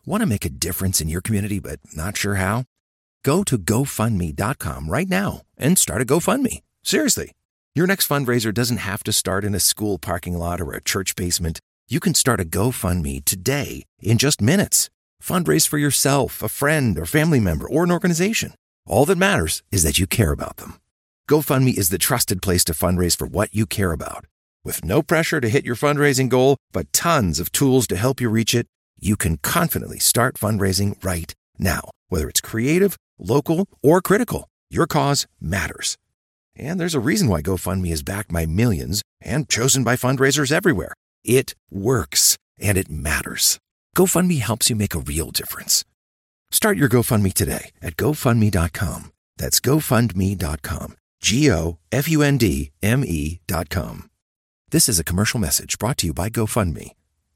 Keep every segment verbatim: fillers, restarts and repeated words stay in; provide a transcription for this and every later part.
Want to make a difference in your community but not sure how? Go to go fund me dot com right now and start a GoFundMe. Seriously. Your next fundraiser doesn't have to start in a school parking lot or a church basement. You can start a GoFundMe today in just minutes. Fundraise for yourself, a friend, or family member, or an organization. All that matters is that you care about them. GoFundMe is the trusted place to fundraise for what you care about. With no pressure to hit your fundraising goal, but tons of tools to help you reach it, you can confidently start fundraising right now. Whether it's creative, local, or critical, your cause matters. And there's a reason why GoFundMe is backed by millions and chosen by fundraisers everywhere. It works, and it matters. GoFundMe helps you make a real difference. Start your GoFundMe today at go fund me dot com. That's go fund me dot com. G O F U N D M E dot com. This is a commercial message brought to you by GoFundMe.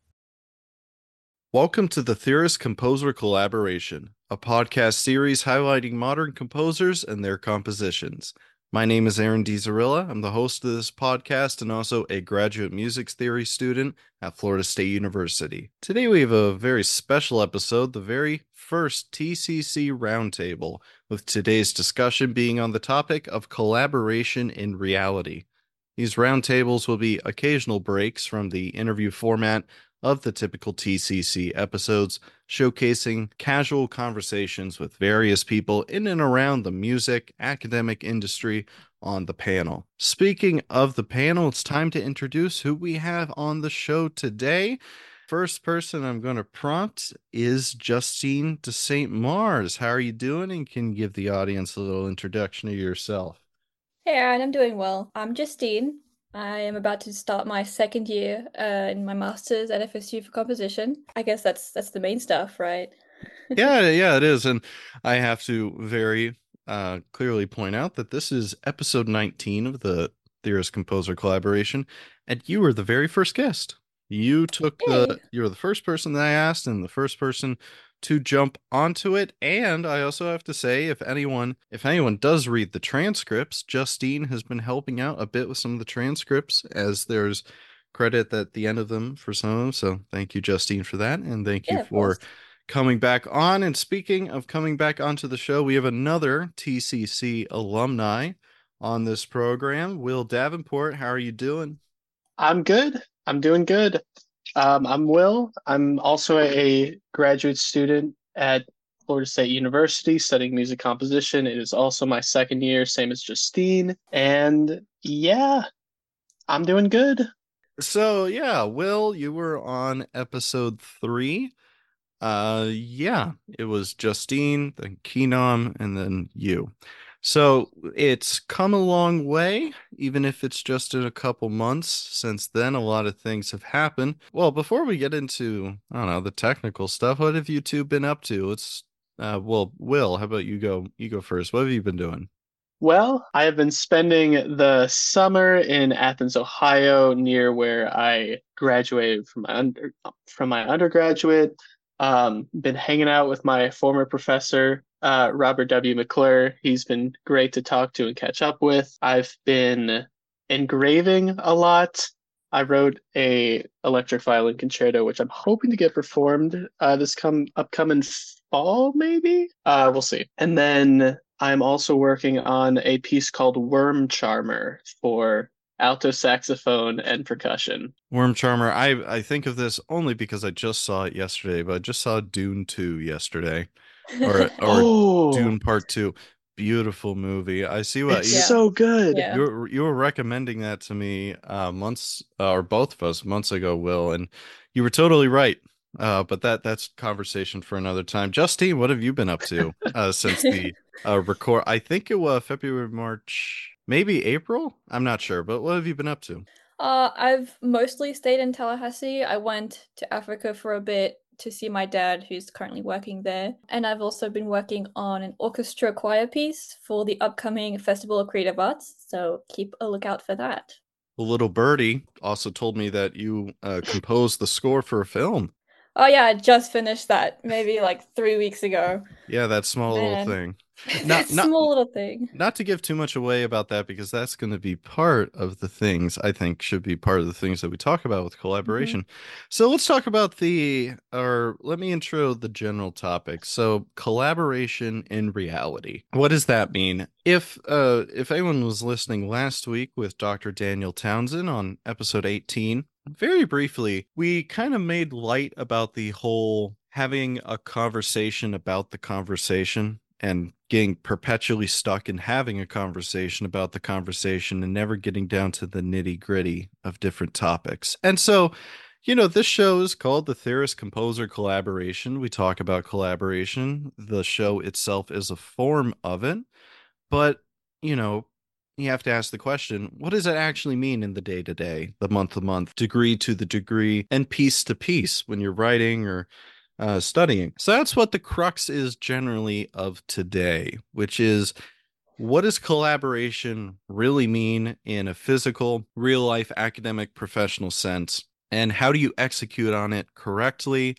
Welcome to the Theorist Composer Collaboration, a podcast series highlighting modern composers and their compositions. My name is Aaron DiZarilla. I'm the host of this podcast and also a graduate music theory student at Florida State University. Today we have a very special episode, the very first T C C Roundtable, with today's discussion being on the topic of collaboration in reality. These roundtables will be occasional breaks from the interview format of the typical T C C episodes, showcasing casual conversations with various people in and around the music academic industry on the panel. Speaking of the panel, it's time to introduce who we have on the show today. First person I'm going to prompt is Justine de Saint Mars. How are you doing? And can you give the audience a little introduction of yourself? Hey Aaron, I'm doing well. I'm Justine. I am about to start my second year uh, in my master's at F S U for composition. I guess that's that's the main stuff, right? yeah, yeah, it is. And I have to very uh, clearly point out that this is episode nineteen of the Theorist Composer Collaboration, and you were the very first guest. You took Yay. the, you were the first person that I asked and the first person to jump onto it. And I also have to say, if anyone, if anyone does read the transcripts, Justine has been helping out a bit with some of the transcripts, as there's credit at the end of them for some of them. So thank you, Justine, for that. And thank Yeah, you of for course. coming back on. And speaking of coming back onto the show, we have another T C C alumni on this program. Will Davenport, how are you doing? I'm good. I'm doing good. Um, I'm Will. I'm also a graduate student at Florida State University studying music composition. It is also my second year, same as Justine. And yeah, I'm doing good. So yeah, Will, you were on episode three. Uh, yeah, it was Justine, then Keenom, and then you. So it's come a long way, even if it's just in a couple months. Since then, a lot of things have happened. Well, before we get into, I don't know, the technical stuff, what have you two been up to? Let's, uh, well, Will, how about you go? You go first. What have you been doing? Well, I have been spending the summer in Athens, Ohio, near where I graduated from my under from my undergraduate. Um, been hanging out with my former professor, uh, Robert W. McClure. He's been great to talk to and catch up with. I've been engraving a lot. I wrote a electric violin concerto, which I'm hoping to get performed uh, this come upcoming fall, maybe. Uh, we'll see. And then I'm also working on a piece called Worm Charmer for alto saxophone and percussion. Worm Charmer. I I think of this only because I just saw it yesterday, but I just saw Dune two yesterday, or or Oh, Dune Part two. Beautiful movie. I see what it's you, Yeah. so good. Yeah. you were you were recommending that to me uh months uh, or both of us months ago, Will, and you were totally right. Uh, but that that's conversation for another time. Justine, what have you been up to uh since the uh record? I think it was February, March, maybe April. I'm not sure, but what have you been up to? Uh, I've mostly stayed in Tallahassee. I went to Africa for a bit to see my dad, who's currently working there. And I've also been working on an orchestra choir piece for the upcoming Festival of Creative Arts, so keep a lookout for that. A little birdie also told me that you uh, composed the score for a film. Oh yeah, I just finished that, maybe like three weeks ago. Yeah, that small little Man, thing. that Not not small little thing. not to give too much away about that because that's going to be part of the things I think should be part of the things that we talk about with Hmm. collaboration. So let's talk about the, or let me intro the general topic. So collaboration in reality. What does that mean? If uh if anyone was listening last week with Doctor Daniel Townsend on episode eighteen, very briefly, we kind of made light about the whole having a conversation about the conversation and getting perpetually stuck in having a conversation about the conversation and never getting down to the nitty gritty of different topics. And so, you know, this show is called the Theorist Composer Collaboration. We talk about collaboration. The show itself is a form of it, but, you know, you have to ask the question, what does it actually mean in the day to day, the month to month, degree to the degree, and piece to piece when you're writing or uh, studying? So that's what the crux is generally of today, which is what does collaboration really mean in a physical, real life, academic, professional sense? And how do you execute on it correctly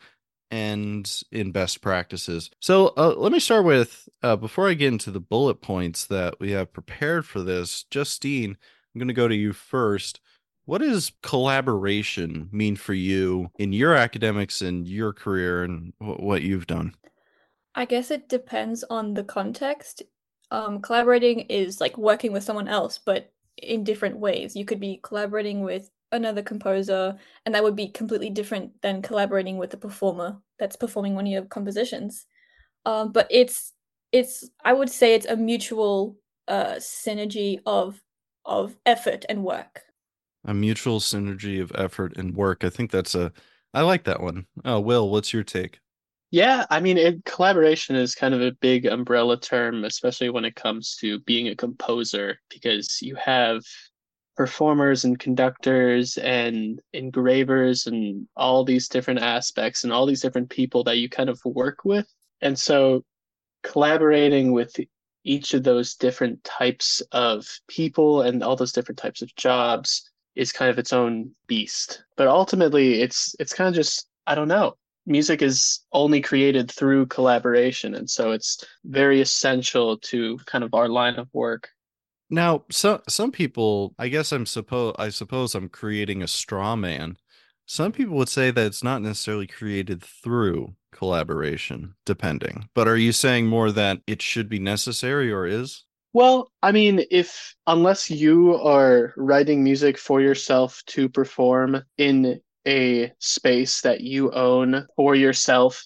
and in best practices? So uh, let me start with, uh, before I get into the bullet points that we have prepared for this, Justine, I'm going to go to you first. What does collaboration mean for you in your academics and your career and wh- what you've done? I guess it depends on the context. Um, collaborating is like working with someone else, but in different ways. You could be collaborating with another composer, and that would be completely different than collaborating with the performer that's performing one of your compositions. Um, but it's it's I would say it's a mutual uh synergy of of effort and work. A mutual synergy of effort and work. I think that's a, I like that one. Oh, Will, what's your take? Yeah, I mean, it, collaboration is kind of a big umbrella term, especially when it comes to being a composer, because you have performers and conductors and engravers and all these different aspects and all these different people that you kind of work with. And so collaborating with each of those different types of people and all those different types of jobs is kind of its own beast. But ultimately, it's it's kind of just, I don't know. Music is only created through collaboration, and so it's very essential to kind of our line of work. Now, so some people, I guess I'm suppose I suppose I'm creating a straw man. Some people would say that it's not necessarily created through collaboration, depending. But are you saying more that it should be necessary or is? Well, I mean, if unless you are writing music for yourself to perform in a space that you own for yourself,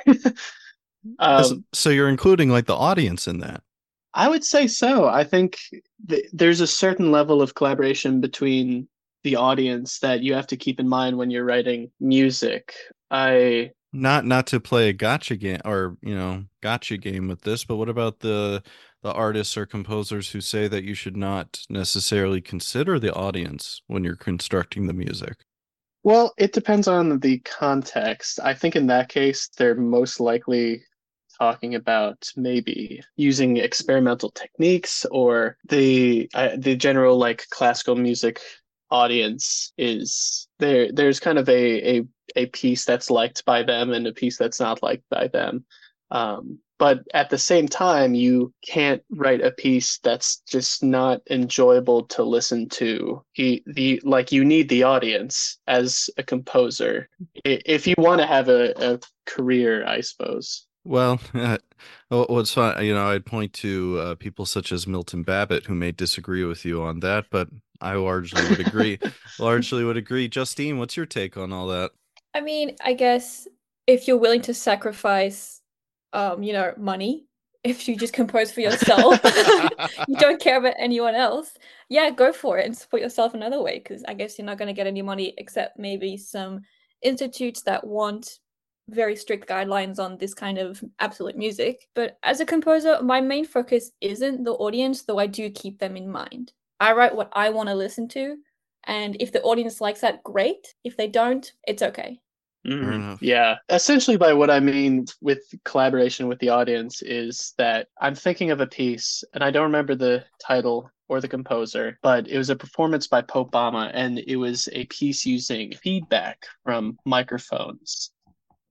As- um, So you're including like the audience in that. I would say so. I think th there's a certain level of collaboration between the audience that you have to keep in mind when you're writing music. I Not not to play a gotcha game or, you know, gotcha game with this, but what about the the artists or composers who say that you should not necessarily consider the audience when you're constructing the music? Well, it depends on the context. I think in that case, they're most likely talking about maybe using experimental techniques or the uh, the general like classical music audience is there there's kind of a, a a piece that's liked by them and a piece that's not liked by them. Um, but at the same time, you can't write a piece that's just not enjoyable to listen to. You, the like you need the audience as a composer if you want to have a, a career, I suppose. Well, uh, what's fun, you know, I'd point to uh, people such as Milton Babbitt who may disagree with you on that, but I largely would agree. Largely would agree. Justine, what's your take on all that? I mean, I guess if you're willing to sacrifice, um, you know, money, if you just compose for yourself, you don't care about anyone else, yeah, go for it and support yourself another way, because I guess you're not going to get any money except maybe some institutes that want very strict guidelines on this kind of absolute music. But as a composer, my main focus isn't the audience, though I do keep them in mind. I write what I want to listen to, and if the audience likes that, great. If they don't, it's okay. Fair Mm, enough. yeah. Essentially, by what I mean with collaboration with the audience is that I'm thinking of a piece, and I don't remember the title or the composer, but it was a performance by Pope Bama, and it was a piece using feedback from microphones.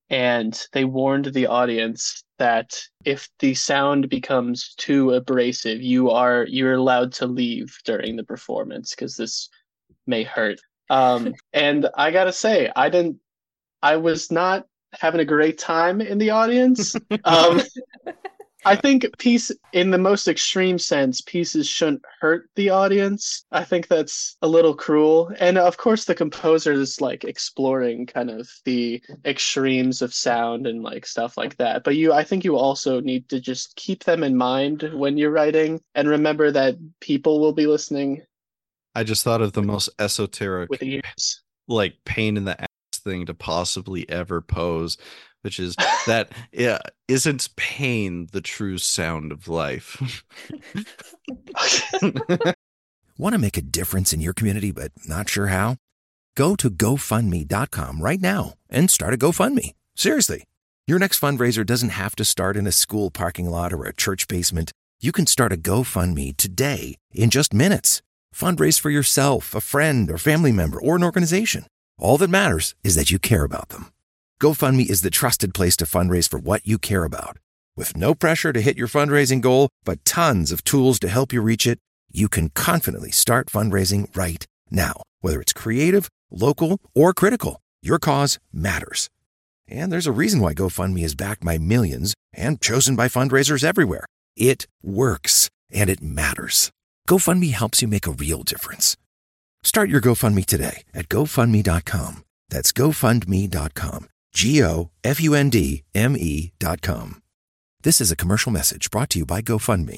and they warned the audience that if the sound becomes too abrasive, you are you're allowed to leave during the performance because this may hurt. Um, and I gotta say, I didn't. I was not having a great time in the audience. Um, I think piece in the most extreme sense, pieces shouldn't hurt the audience. I think that's a little cruel. And of course the composer is like exploring kind of the extremes of sound and like stuff like that. But you I think you also need to just keep them in mind when you're writing and remember that people will be listening I just thought of the most esoteric, with ears. like pain in the ass thing to possibly ever pose, which is that yeah, isn't pain the true sound of life? Want to make a difference in your community but not sure how? Go to GoFundMe dot com right now and start a GoFundMe. Seriously. Your next fundraiser doesn't have to start in a school parking lot or a church basement. You can start a GoFundMe today in just minutes. Fundraise for yourself, a friend, or family member, or an organization. All that matters is that you care about them. GoFundMe is the trusted place to fundraise for what you care about. With no pressure to hit your fundraising goal, but tons of tools to help you reach it, you can confidently start fundraising right now. Whether it's creative, local, or critical, your cause matters. And there's a reason why GoFundMe is backed by millions and chosen by fundraisers everywhere. It works, and it matters. GoFundMe helps you make a real difference. Start your GoFundMe today at GoFundMe dot com. That's GoFundMe dot com. G O F U N D M E dot com. This is a commercial message brought to you by GoFundMe.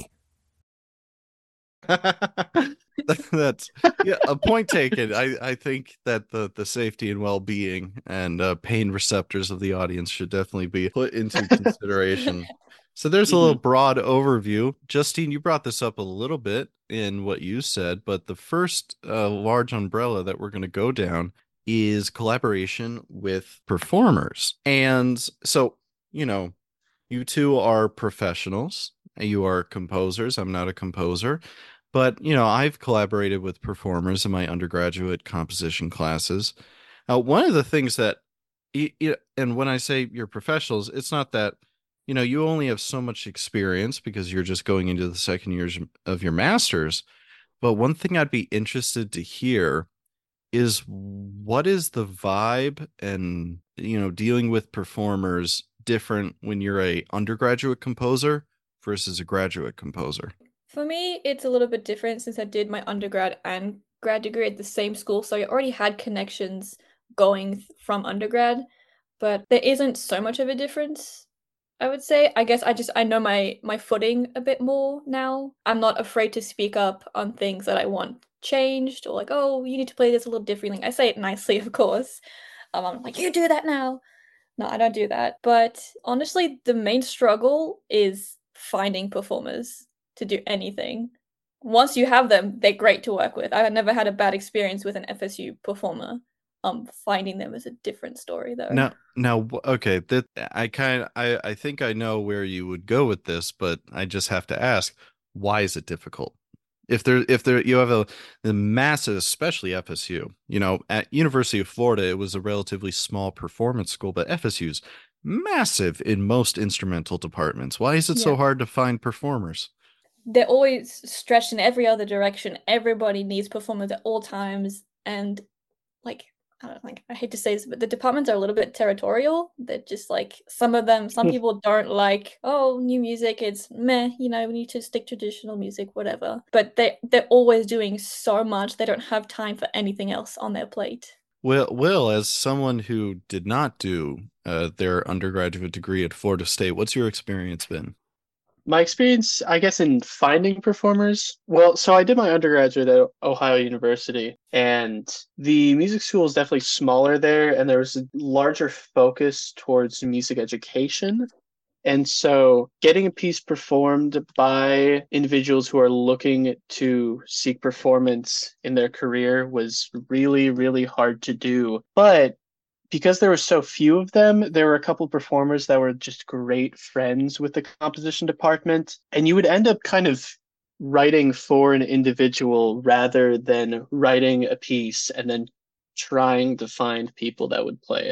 That's yeah, a point taken. I, I think that the, the safety and well-being and uh, pain receptors of the audience should definitely be put into consideration. So there's a little broad overview. Justine, you brought this up a little bit in what you said, but the first uh, large umbrella that we're going to go down is collaboration with performers. And so, you know, you two are professionals. You are composers. I'm not a composer. But, you know, I've collaborated with performers in my undergraduate composition classes. Now, one of the things that, and when I say you're professionals, it's not that, you know, you only have so much experience because you're just going into the second years of your master's. But one thing I'd be interested to hear is what is the vibe and, you know, dealing with performers different when you're a undergraduate composer versus a graduate composer? For me, it's a little bit different since I did my undergrad and grad degree at the same school, so I already had connections going from undergrad, but there isn't so much of a difference, I would say. I guess I just I know my my footing a bit more now. I'm not afraid to speak up on things that I want changed or like, oh, you need to play this a little differently. I say it nicely, of course. Um, I'm like, you do that now. No, I don't do that. But honestly, the main struggle is finding performers to do anything. Once you have them, they're great to work with. I've never had a bad experience with an F S U performer. Um, finding them is a different story, though. Now, now, okay, that I kind of, I, I think I know where you would go with this, but I just have to ask, why is it difficult? If there, if there, you have a, a massive, especially F S U. You know, at University of Florida, it was a relatively small performance school, but F S U's massive in most instrumental departments. Why is it yeah. so hard to find performers? They're always stretched in every other direction. Everybody needs performers at all times, and like. I don't think I hate to say this, but the departments are a little bit territorial. They're just like some of them, some people don't like, oh, new music, it's meh, you know, we need to stick traditional music, whatever. But they they're always doing so much, they don't have time for anything else on their plate. Will, Will, as someone who did not do uh, their undergraduate degree at Florida State, what's your experience been? My experience, I guess, in finding performers, well, so I did my undergraduate at Ohio University, and the music school is definitely smaller there, and there was a larger focus towards music education. And so getting a piece performed by individuals who are looking to seek performance in their career was really, really hard to do. But because there were so few of them, there were a couple performers that were just great friends with the composition department. And you would end up kind of writing for an individual rather than writing a piece and then trying to find people that would play it.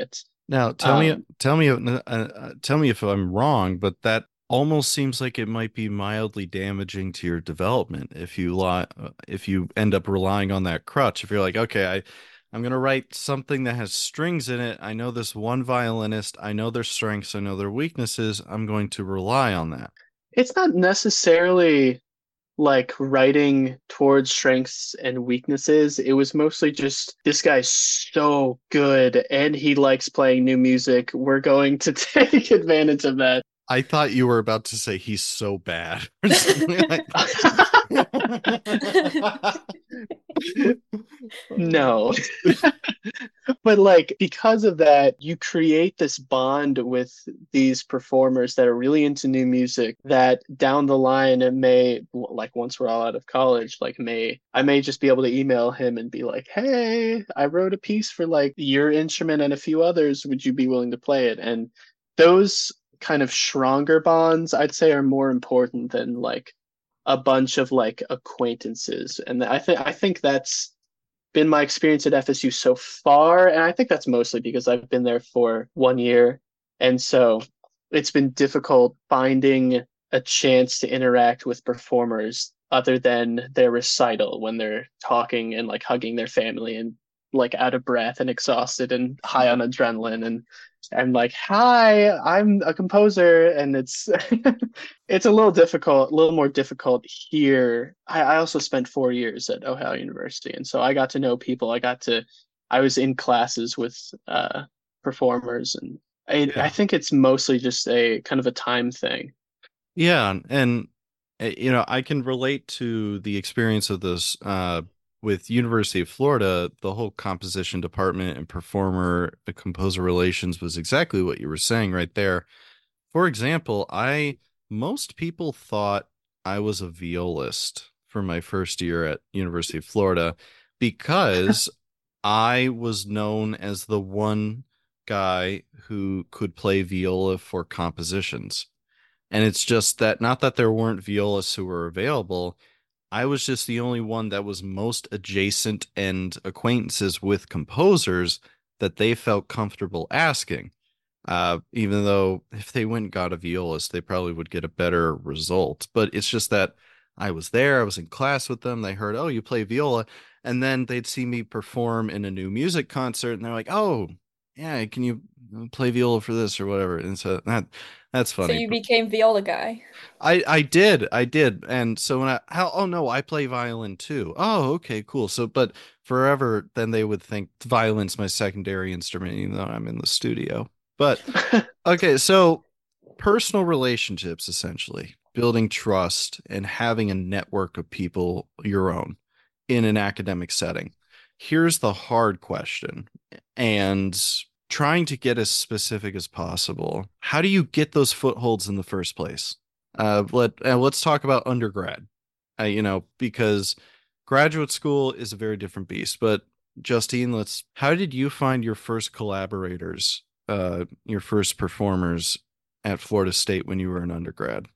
Now, tell me, Um, tell me, uh, uh, tell me if I'm wrong, but that almost seems like it might be mildly damaging to your development if you lie, uh, if you end up relying on that crutch. If you're like, okay, I, I'm gonna write something that has strings in it. I know this one violinist. I know their strengths. I know their weaknesses. I'm going to rely on that. it's not necessarily like writing towards strengths and weaknesses. It was mostly just this guy's so good and he likes playing new music. We're going to take advantage of that. I thought you were about to say he's so bad or something like No. But like because of that, you create this bond with these performers that are really into new music that down the line it may like once we're all out of college, like may I may just be able to email him and be like, "Hey, I wrote a piece for like your instrument and a few others. Would you be willing to play it?" And those kind of stronger bonds, I'd say, are more important than like a bunch of like acquaintances. And I think I think that's been my experience at F S U so far. And I think that's mostly because I've been there for one year. And so it's been difficult finding a chance to interact with performers other than their recital when they're talking and like hugging their family and like out of breath and exhausted and high on adrenaline. And I'm like, hi, I'm a composer. And it's it's a little difficult, a little more difficult here. I, I also spent four years at Ohio University, and so I got to know people. I got to, I was in classes with uh, performers, and I, I Yeah. think it's mostly just a kind of a time thing. Yeah, and uh, you know, I can relate to the experience of this uh with University of Florida. The whole composition department and performer uh, composer relations was exactly what you were saying right there. For example, I most people thought I was a violist for my first year at University of Florida because I was known as the one guy who could play viola for compositions. And it's just that not that there weren't violists who were available. I was just the only one that was most adjacent and acquaintances with composers that they felt comfortable asking. Uh, even though if they went and got a violist, they probably would get a better result. But it's just that I was there, I was in class with them. They heard, oh, you play viola. And then they'd see me perform in a new music concert, and they're like, oh, yeah, can you play viola for this or whatever? And so that that's So funny. you became viola guy. I I did I did, and so when I how oh no, I play violin too. Oh, okay, cool. So but forever then they would think violin's my secondary instrument, even though I'm in the studio. But okay, so personal relationships essentially, building trust and having a network of people your own in an academic setting. Here's the hard question, and trying to get as specific as possible. How do you get those footholds in the first place? Uh, let uh, let's talk about undergrad. Uh, you know, because graduate school is a very different beast. But Justine, let's. How did you find your first collaborators, uh, your first performers at Florida State when you were an undergrad?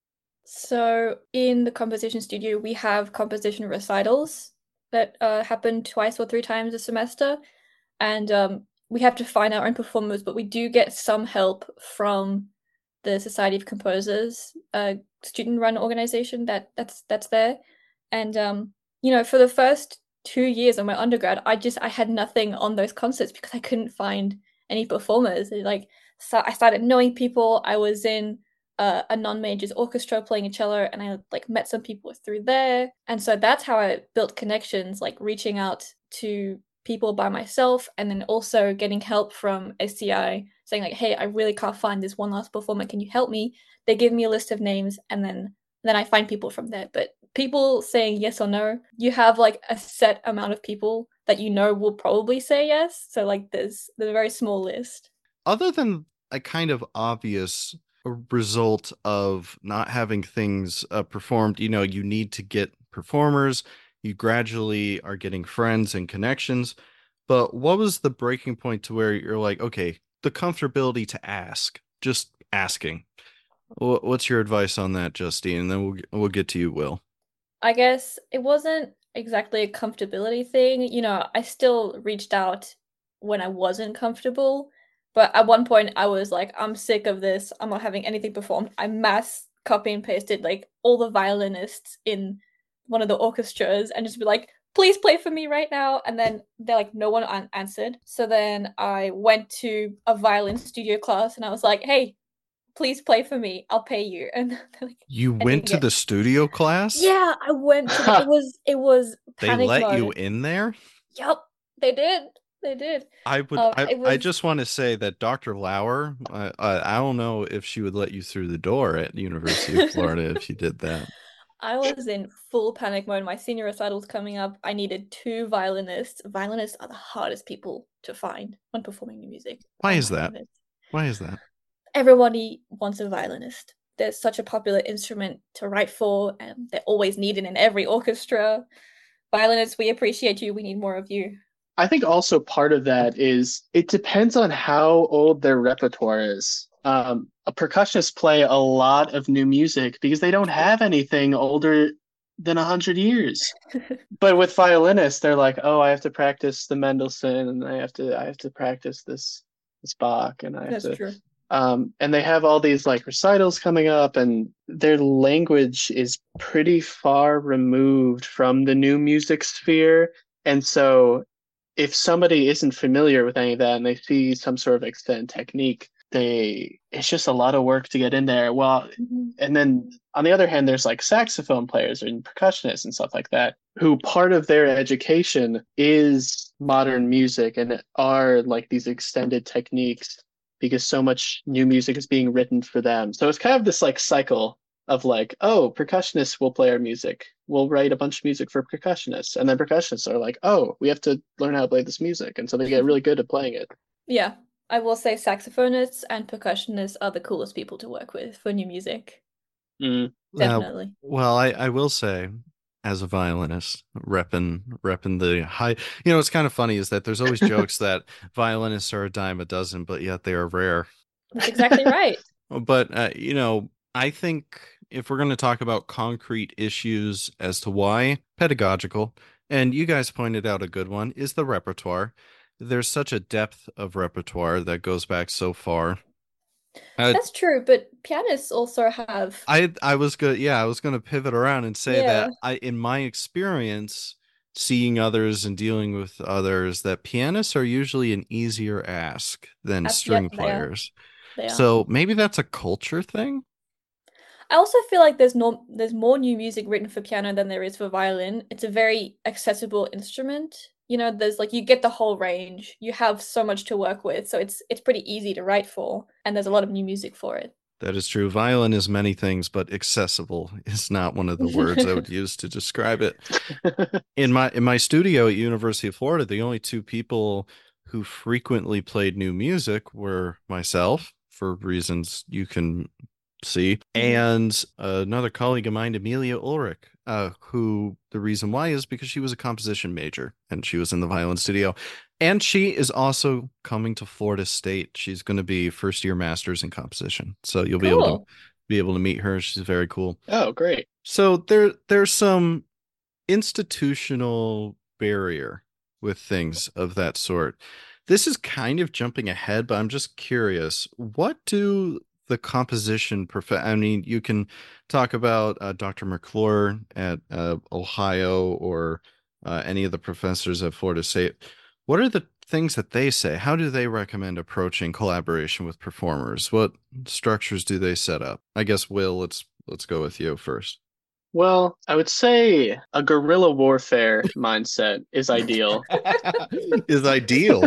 So in the composition studio, we have composition recitals that uh, happen twice or three times a semester, and um, we have to find our own performers, but we do get some help from the Society of Composers, a student-run organization that that's that's there. And um, you know, for the first two years of my undergrad, I just I had nothing on those concerts because I couldn't find any performers. Like, so I started knowing people. I was in uh, a non-majors orchestra playing a cello, and I like met some people through there. And so that's how I built connections, like reaching out to people by myself, and then also getting help from S C I, saying like, "Hey, I really can't find this one last performer. Can you help me?" They give me a list of names, and then then I find people from there. But people saying yes or no, you have like a set amount of people that you know will probably say yes. So like there's there's a very small list. Other than a kind of obvious result of not having things uh, performed, you know, you need to get performers. You gradually are getting friends and connections. But what was the breaking point to where you're like, okay, the comfortability to ask, just asking? Wh- What's your advice on that, Justine? And then we'll we'll get to you, Will. I guess it wasn't exactly a comfortability thing. You know, I still reached out when I wasn't comfortable. But at one point, I was like, I'm sick of this. I'm not having anything performed. I mass copy and pasted like all the violinists in one of the orchestras and just be like, please play for me right now. And then they're like, no one an- answered. So then I went to a violin studio class and I was like, hey, please play for me. I'll pay you. And they're like, You I went didn't to get. the studio class? Yeah, I went to the. It was it was They panic let mode. you in there? Yup, they did. They did. I would. Um, I. it I was. just want to say that Doctor Lauer. I, I. I don't know if she would let you through the door at University of Florida if you did that. I was in full panic mode. My senior recital was coming up. I needed two violinists. Violinists are the hardest people to find when performing new music. Why Oh is my that? goodness. Why is that? Everybody wants a violinist. There's such a popular instrument to write for, and they're always needed in every orchestra. Violinists, we appreciate you. We need more of you. I think also part of that is it depends on how old their repertoire is. Um, a percussionist play a lot of new music because they don't have anything older than a hundred years. But with violinists, they're like, oh, I have to practice the Mendelssohn, and I have to, I have to practice this, this Bach, and I have That's to, true. um, and they have all these like recitals coming up, and their language is pretty far removed from the new music sphere, and so if somebody isn't familiar with any of that and they see some sort of extended technique, they it's just a lot of work to get in there. Well, Mm-hmm. and then on the other hand, there's like saxophone players and percussionists and stuff like that, who part of their education is modern music and are like these extended techniques because so much new music is being written for them. So it's kind of this like cycle of like, oh, percussionists will play our music. We'll write a bunch of music for percussionists. And then percussionists are like, oh, we have to learn how to play this music. And so they get really good at playing it. Yeah, I will say saxophonists and percussionists are the coolest people to work with for new music. Mm. Definitely. Uh, well, I, I will say, as a violinist, repping repping the high, you know, it's kind of funny is that there's always jokes that violinists are a dime a dozen, but yet they are rare. That's exactly right. But uh, you know, I think if we're going to talk about concrete issues as to why, pedagogical, and you guys pointed out a good one, is the repertoire. There's such a depth of repertoire that goes back so far. Uh, That's true, but pianists also have. I I was good. Yeah, I was going to pivot around and say Yeah. that I, in my experience, seeing others and dealing with others, that pianists are usually an easier ask than Ab- string yep, they are. players. They are. So maybe that's a culture thing. I also feel like there's no there's more new music written for piano than there is for violin. It's a very accessible instrument. You know, there's like you get the whole range. You have so much to work with, so it's it's pretty easy to write for, and there's a lot of new music for it. That is true. Violin is many things, but accessible is not one of the words I would use to describe it. In my in my studio at University of Florida, the only two people who frequently played new music were myself, for reasons you can see, and another colleague of mine, Amelia Ulrich, uh, who the reason why is because she was a composition major and she was in the violin studio. And she is also coming to Florida State. She's going to be first year master's in composition. So you'll be able to Cool. be able to meet her. She's very cool. Oh, great. So there there's some institutional barrier with things of that sort. This is kind of jumping ahead, but I'm just curious. What do the composition prof I mean, you can talk about uh, Doctor McClure at uh, Ohio or uh, any of the professors at Florida State. What are the things that they say? How do they recommend approaching collaboration with performers? What structures do they set up? I guess, Will, let's let's go with you first. Well, I would say a guerrilla warfare mindset is ideal. Is ideal.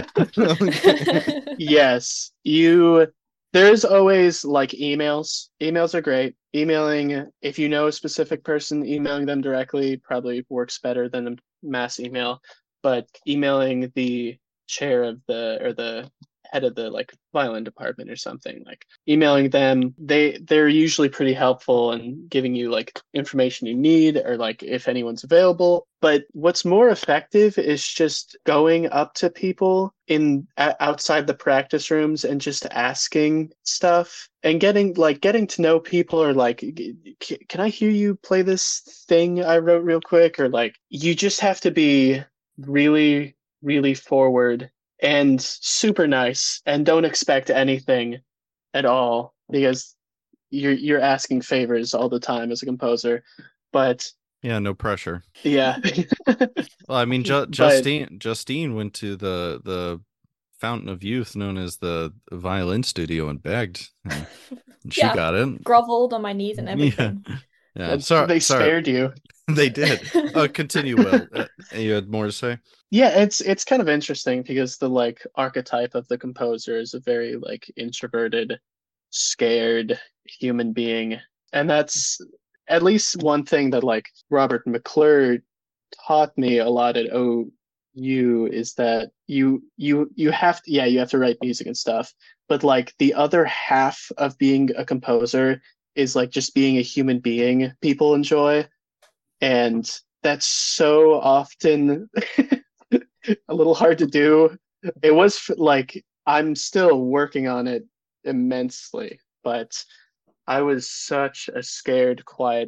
Yes, you there's always like emails. Emails are great. Emailing, if you know a specific person, emailing them directly probably works better than a mass email. But emailing the chair of the or the head of the like violin department or something, like emailing them, they they're usually pretty helpful and giving you like information you need or like if anyone's available. But what's more effective is just going up to people in a- outside the practice rooms and just asking stuff and getting like getting to know people, or like, "C- can I hear you play this thing I wrote real quick?" Or like, you just have to be really really forward and super nice, and don't expect anything at all because you're you're asking favors all the time as a composer. But Yeah, no pressure. yeah, Well, I mean, Ju- but Justine Justine went to the the fountain of youth known as the violin studio and begged, and she Yeah, got it. groveled on my knees and Yeah, everything. yeah. I'm uh, sorry. they Sorry, spared you. they did. Uh, continue, Will. Uh, you had more to say? Yeah, it's it's kind of interesting because the like archetype of the composer is a very like introverted, scared human being. And that's at least one thing that like Robert McClure taught me a lot at O U is that you you you have to, yeah, you have to write music and stuff, but like the other half of being a composer is like just being a human being people enjoy. And that's so often a little hard to do. It was like I'm still working on it immensely, but I was such a scared, quiet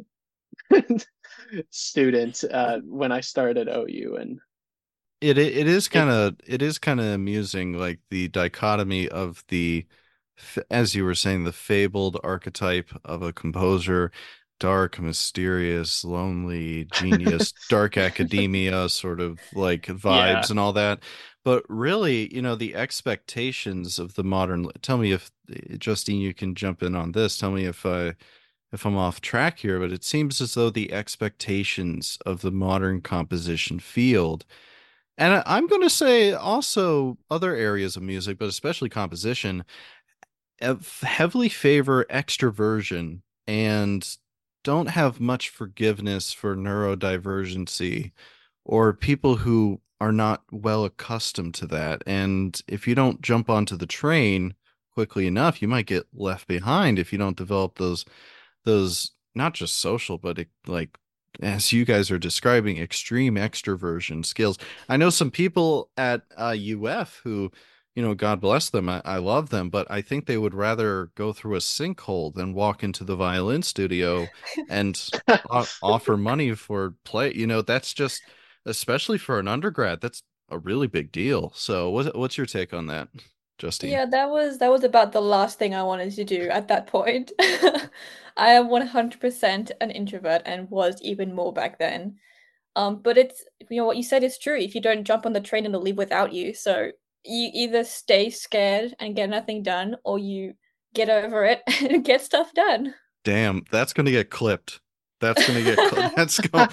student uh, when I started O U, and It it it is it kind of it is kind of amusing, like the dichotomy of the, f- as you were saying, the fabled archetype of a composer, dark, mysterious, lonely, genius, dark academia sort of like yeah. vibes and all that. But really, you know, the expectations of the modern. Tell me if Justine, you can jump in on this. Tell me if I if I'm off track here, but it seems as though the expectations of the modern composition field, and I- I'm going to say also other areas of music, but especially composition, ev- heavily favor extroversion and don't have much forgiveness for neurodivergency or people who are not well accustomed to that. And if you don't jump onto the train quickly enough, you might get left behind if you don't develop those those not just social, but it, like as you guys are describing, extreme extroversion skills. I know some people at uh, U F who, you know, God bless them. I, I love them, but I think they would rather go through a sinkhole than walk into the violin studio and o- offer money for play. You know, that's just, especially for an undergrad, that's a really big deal. So, what, what's your take on that, Justine? Yeah, that was that was about the last thing I wanted to do at that point. I am one hundred percent an introvert and was even more back then. Um, but it's you know what you said is true. If you don't jump on the train, it'll leave without you. So you either stay scared and get nothing done, or you get over it and get stuff done. Damn, that's gonna get clipped. That's gonna get cl- that's going.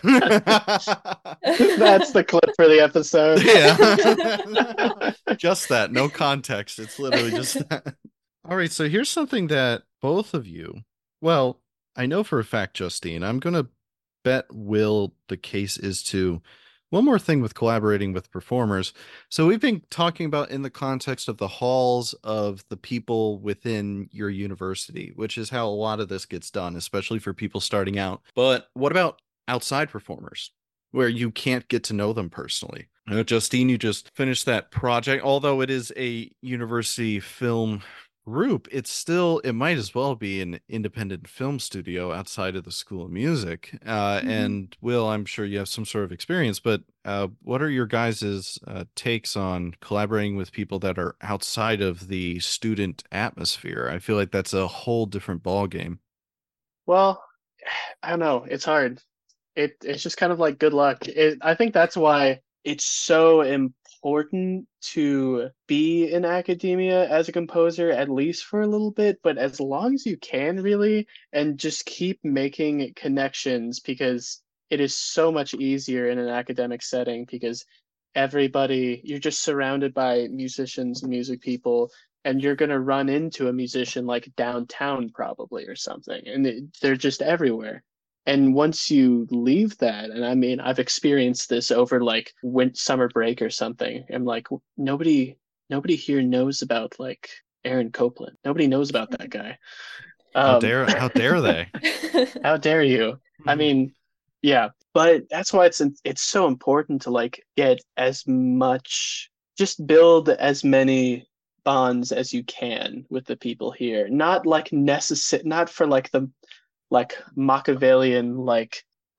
That's the clip for the episode. Yeah. Just that, no context. It's literally just that. All right, so here's something that both of you, well, I know for a fact, Justine, I'm gonna bet Will the case is too. One more thing with collaborating with performers. So we've been talking about in the context of the halls of the people within your university, which is how a lot of this gets done, especially for people starting out. But what about outside performers where you can't get to know them personally? I know, Justine, you just finished that project, although it is a university film group, it's still, it might as well be an independent film studio outside of the School of Music. Uh, Mhm. and Will, I'm sure you have some sort of experience, but uh, what are your guys' uh, takes on collaborating with people that are outside of the student atmosphere? I feel like that's a whole different ball game. Well, I don't know. It's hard. It it's just kind of like good luck. It, I think that's why it's so important to be in academia as a composer, at least for a little bit, but as long as you can, really, and just keep making connections because it is so much easier in an academic setting because everybody, you're just surrounded by musicians and music people, and you're going to run into a musician like downtown probably or something, and it, they're just everywhere. And once you leave that, and I mean, I've experienced this over like win summer break or something. I'm like, nobody, nobody here knows about like Aaron Copland. Nobody knows about that guy. How Um, dare, how dare they? how dare you? I Mhm. mean, yeah, but that's why it's it's so important to like get as much, just build as many bonds as you can with the people here. Not like necessary, not for like the like Machiavellian, like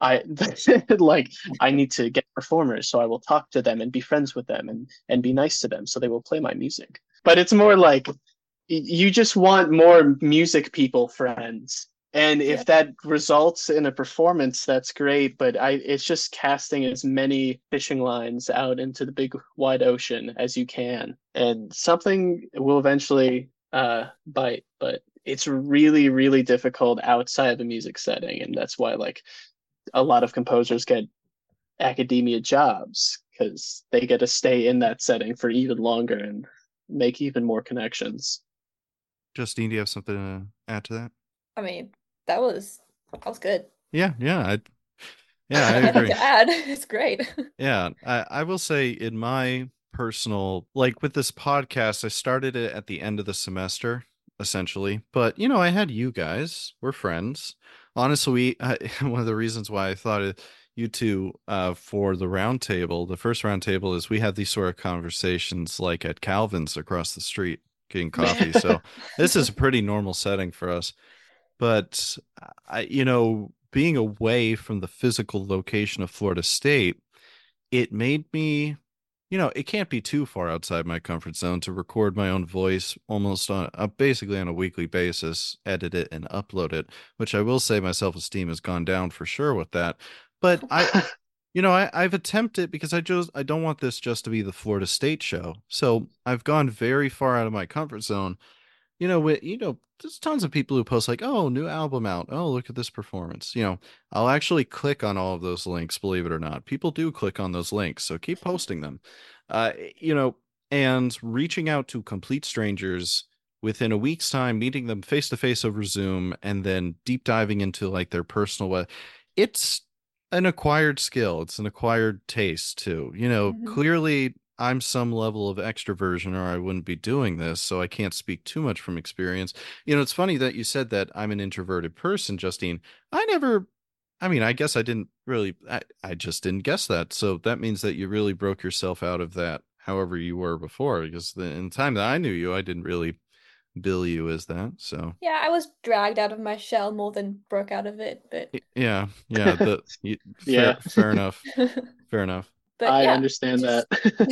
I like I need to get performers, so I will talk to them and be friends with them and and be nice to them, so they will play my music. But it's more like you just want more music people friends. And if Yeah. that results in a performance, that's great. But I, it's just casting as many fishing lines out into the big wide ocean as you can, and something will eventually uh, bite. But it's really, really difficult outside of a music setting, and that's why like a lot of composers get academia jobs because they get to stay in that setting for even longer and make even more connections. Justine, do you have something to add to that? I mean, that was that was good. Yeah, yeah, I, yeah, I Nothing agree. to add. It's great. Yeah, I, I will say in my personal, like with this podcast, I started it at the end of the semester, essentially. But, you know, I had you guys. We're friends. Honestly, we, I, one of the reasons why I thought of you two uh, for the round table, the first round table, is we had these sort of conversations like at Calvin's across the street getting coffee. So this is a pretty normal setting for us. But I, you know, being away from the physical location of Florida State, it made me, you know, it can't be too far outside my comfort zone to record my own voice almost on a, basically on a weekly basis, edit it and upload it, which I will say my self-esteem has gone down for sure with that. But I, you know, I, I've attempted because I just, I don't want this just to be the Florida State show. So I've gone very far out of my comfort zone. You know, with, you know, there's tons of people who post like, oh, new album out. Oh, look at this performance. You know, I'll actually click on all of those links, believe it or not. People do click on those links, so keep posting them. Uh, you know, and reaching out to complete strangers within a week's time, meeting them face to face over Zoom, and then deep diving into like their personal way. It's an acquired skill. It's an acquired taste too. You know, Mhm. clearly I'm some level of extroversion or I wouldn't be doing this, so I can't speak too much from experience. You know, it's funny that you said that I'm an introverted person, Justine. I never, I mean, I guess I didn't really, I, I just didn't guess that. So that means that you really broke yourself out of that, however you were before, because the, in the time that I knew you, I didn't really bill you as that. So Yeah, I was dragged out of my shell more than broke out of it, but y- yeah, yeah, the y- fair, Yeah, fair enough, fair enough. but I yeah, understand just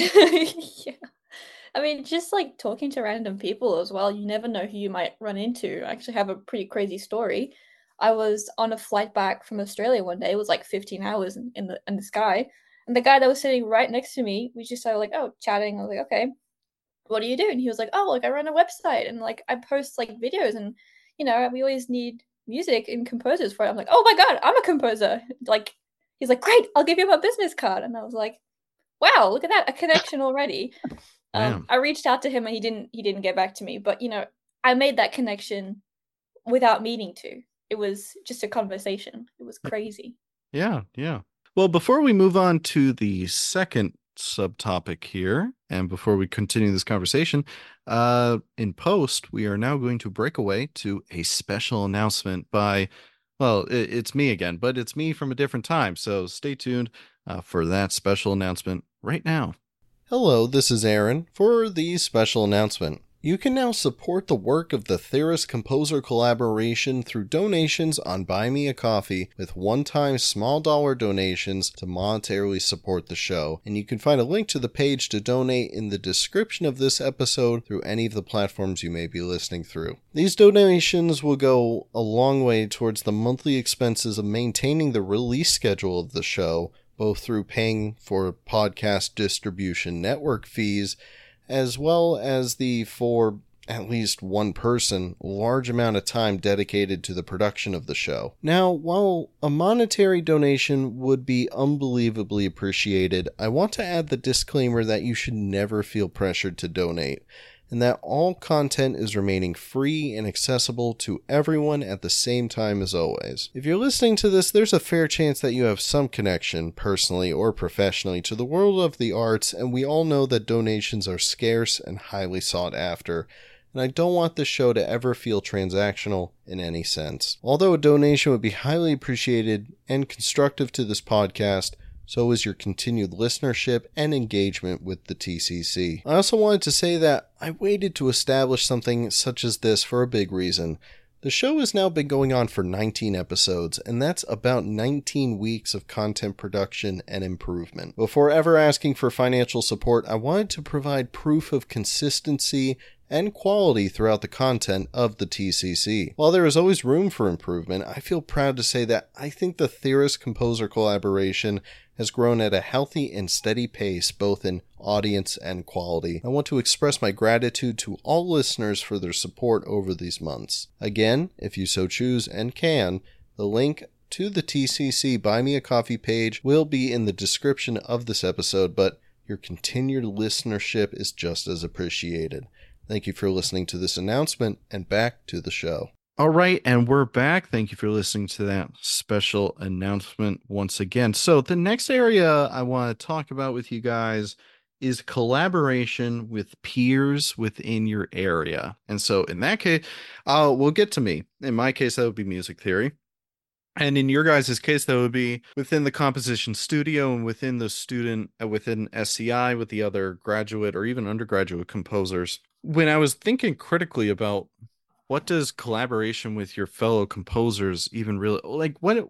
that. yeah. I mean, just like talking to random people as well, you never know who you might run into. I actually have a pretty crazy story. I was on a flight back from Australia one day. It was like fifteen hours in, in the in the sky, and the guy that was sitting right next to me, we just started like, oh, chatting. I was like, okay, what do you do? And he was like, oh, like I run a website and like I post like videos and you know we always need music and composers for it. I'm like, oh my god, I'm a composer. Like he's like, great, I'll give you my business card. And I was like, wow, look at that, a connection already. Um, Man. I reached out to him and he didn't he didn't get back to me. But you know, I made that connection without meaning to. It was just a conversation. It was crazy. Yeah, yeah. Well, before we move on to the second subtopic here, and before we continue this conversation, uh, in post, we are now going to break away to a special announcement by, well, it, it's me again, but it's me from a different time. So stay tuned uh, for that special announcement right now. Hello, this is Aaron for the special announcement. You can now support the work of the Theris Composer Collaboration through donations on Buy Me a Coffee with one-time small dollar donations to monetarily support the show, and you can find a link to the page to donate in the description of this episode through any of the platforms you may be listening through. These donations will go a long way towards the monthly expenses of maintaining the release schedule of the show, both through paying for podcast distribution network fees, as well as the, for at least one person, large amount of time dedicated to the production of the show. Now, while a monetary donation would be unbelievably appreciated, I want to add the disclaimer that you should never feel pressured to donate, and that all content is remaining free and accessible to everyone at the same time as always. If you're listening to this, there's a fair chance that you have some connection, personally or professionally, to the world of the arts, and we all know that donations are scarce and highly sought after, and I don't want this show to ever feel transactional in any sense. Although a donation would be highly appreciated and constructive to this podcast, so is your continued listenership and engagement with the T C C. I also wanted to say that I waited to establish something such as this for a big reason. The show has now been going on for nineteen episodes, and that's about nineteen weeks of content production and improvement. Before ever asking for financial support, I wanted to provide proof of consistency and quality throughout the content of the T C C. While there is always room for improvement, I feel proud to say that I think the theorist-composer collaboration has grown at a healthy and steady pace, both in audience and quality. I want to express my gratitude to all listeners for their support over these months. Again, if you so choose and can, the link to the T C C Buy Me a Coffee page will be in the description of this episode, but your continued listenership is just as appreciated. Thank you for listening to this announcement, and back to the show. All right, and we're back. Thank you for listening to that special announcement once again. So the next area I want to talk about with you guys is collaboration with peers within your area. And so in that case, uh, we'll get to me. In my case, that would be music theory. And in your guys' case, that would be within the composition studio and within the student, uh, within S C I with the other graduate or even undergraduate composers. When I was thinking critically about what does collaboration with your fellow composers even really, like what,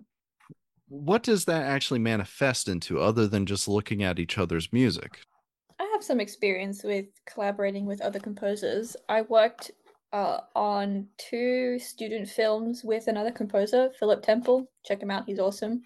what does that actually manifest into other than just looking at each other's music? I have some experience with collaborating with other composers. I worked uh, on two student films with another composer, Philip Temple. Check him out, he's awesome.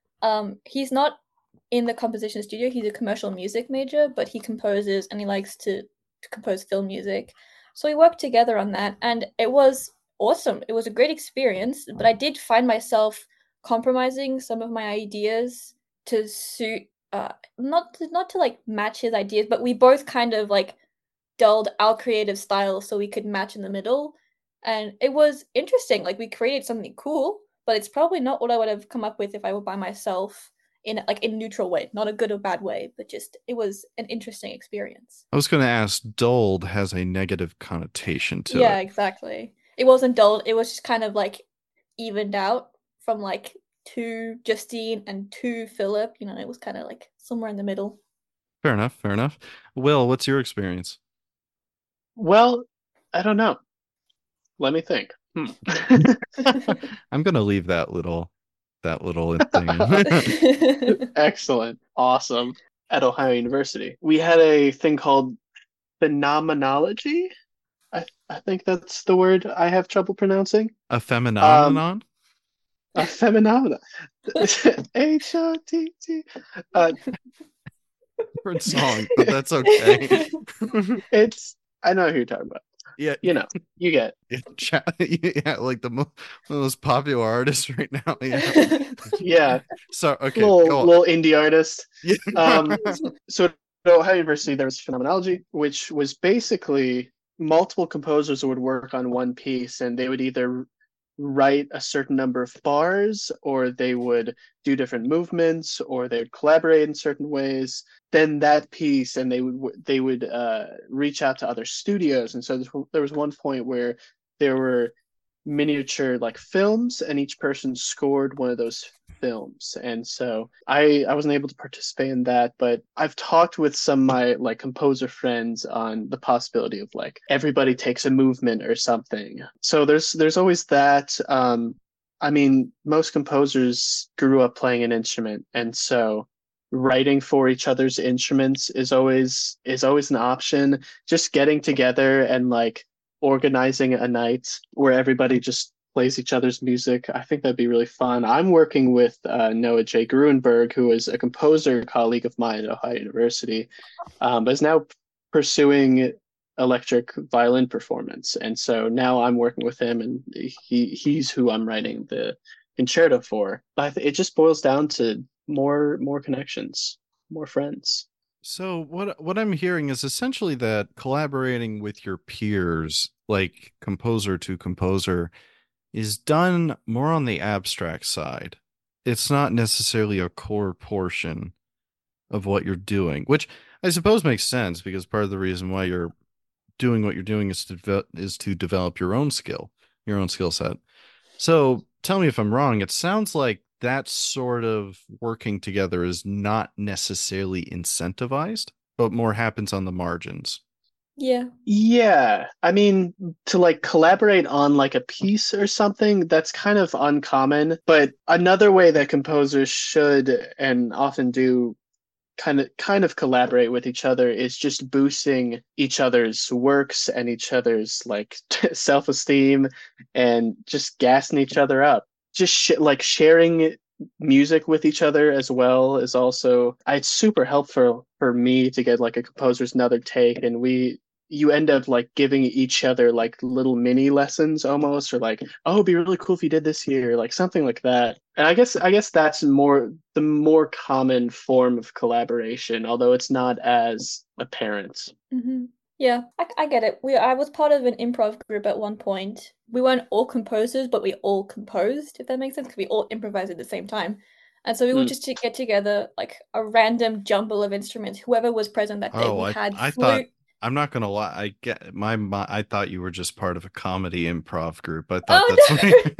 Um, he's not in the composition studio, he's a commercial music major, but he composes and he likes to, to compose film music. So we worked together on that, and it was awesome. It was a great experience, but I did find myself compromising some of my ideas to suit, uh, not to, not to like match his ideas, but we both kind of like dulled our creative style so we could match in the middle. And it was interesting. Like we created something cool, but it's probably not what I would have come up with if I were by myself in like in a neutral way, not a good or bad way, but just it was an interesting experience. I was going to ask, dulled has a negative connotation to yeah, it. Yeah, exactly. It wasn't dulled. It was just kind of like evened out from like two Justine and two Philip. You know, it was kind of like somewhere in the middle. Fair enough. Fair enough. Will, what's your experience? Well, I don't know. Let me think. Hmm. I'm going to leave that little that little thing. Excellent. Awesome. At Ohio University, we had a thing called phenomenology. I, I think that's the word I have trouble pronouncing. A phenomenon? Um, a phenomenon. H O T T. Uh, Different song, but that's okay. It's, I know who you're talking about. Yeah, you know, you get yeah, yeah like the mo- most popular artist right now. Yeah, yeah. So okay, little little indie artist. Yeah. um, so at Ohio University, there was phenomenology, which was basically multiple composers would work on one piece, and they would either write a certain number of bars, or they would do different movements, or they would collaborate in certain ways. Then that piece, and they would they would uh, reach out to other studios. And so there was one point where there were miniature like films, and each person scored one of those films. And so I I wasn't able to participate in that, but I've talked with some of my like composer friends on the possibility of like everybody takes a movement or something. So there's there's always that. Um, I mean, most composers grew up playing an instrument, and so writing for each other's instruments is always is always an option. Just getting together and like organizing a night where everybody just plays each other's music, I think that'd be really fun. I'm working with uh, Noah J. Gruenberg, who is a composer colleague of mine at Ohio University, um, but is now pursuing electric violin performance. And so now I'm working with him, and he he's who I'm writing the concerto for. But it just boils down to more more connections, more friends. So what what I'm hearing is essentially that collaborating with your peers, like composer to composer, is done more on the abstract side. It's not necessarily a core portion of what you're doing, which I suppose makes sense, because part of the reason why you're doing what you're doing is to de- is to develop your own skill, your own skill set. So tell me if I'm wrong. It sounds like that sort of working together is not necessarily incentivized, but more happens on the margins. Yeah. Yeah, I mean, to like collaborate on like a piece or something, that's kind of uncommon. But another way that composers should and often do kind of kind of collaborate with each other is just boosting each other's works and each other's like self-esteem and just gassing each other up. Just sh like sharing music with each other as well is also it's super helpful for me to get like a composer's another take, and we you end up like giving each other like little mini lessons almost, or like, oh, it'd be really cool if you did this here, like something like that. And I guess I guess that's more the more common form of collaboration, although it's not as apparent. hmm Yeah, I, I get it. We I was part of an improv group at one point. We weren't all composers, but we all composed, if that makes sense, because we all improvised at the same time. And so we would Mm. just get together like a random jumble of instruments. Whoever was present that day, Oh, we I had I thought flute. I'm not gonna lie. I get my, my I thought you were just part of a comedy improv group. I thought that's what Oh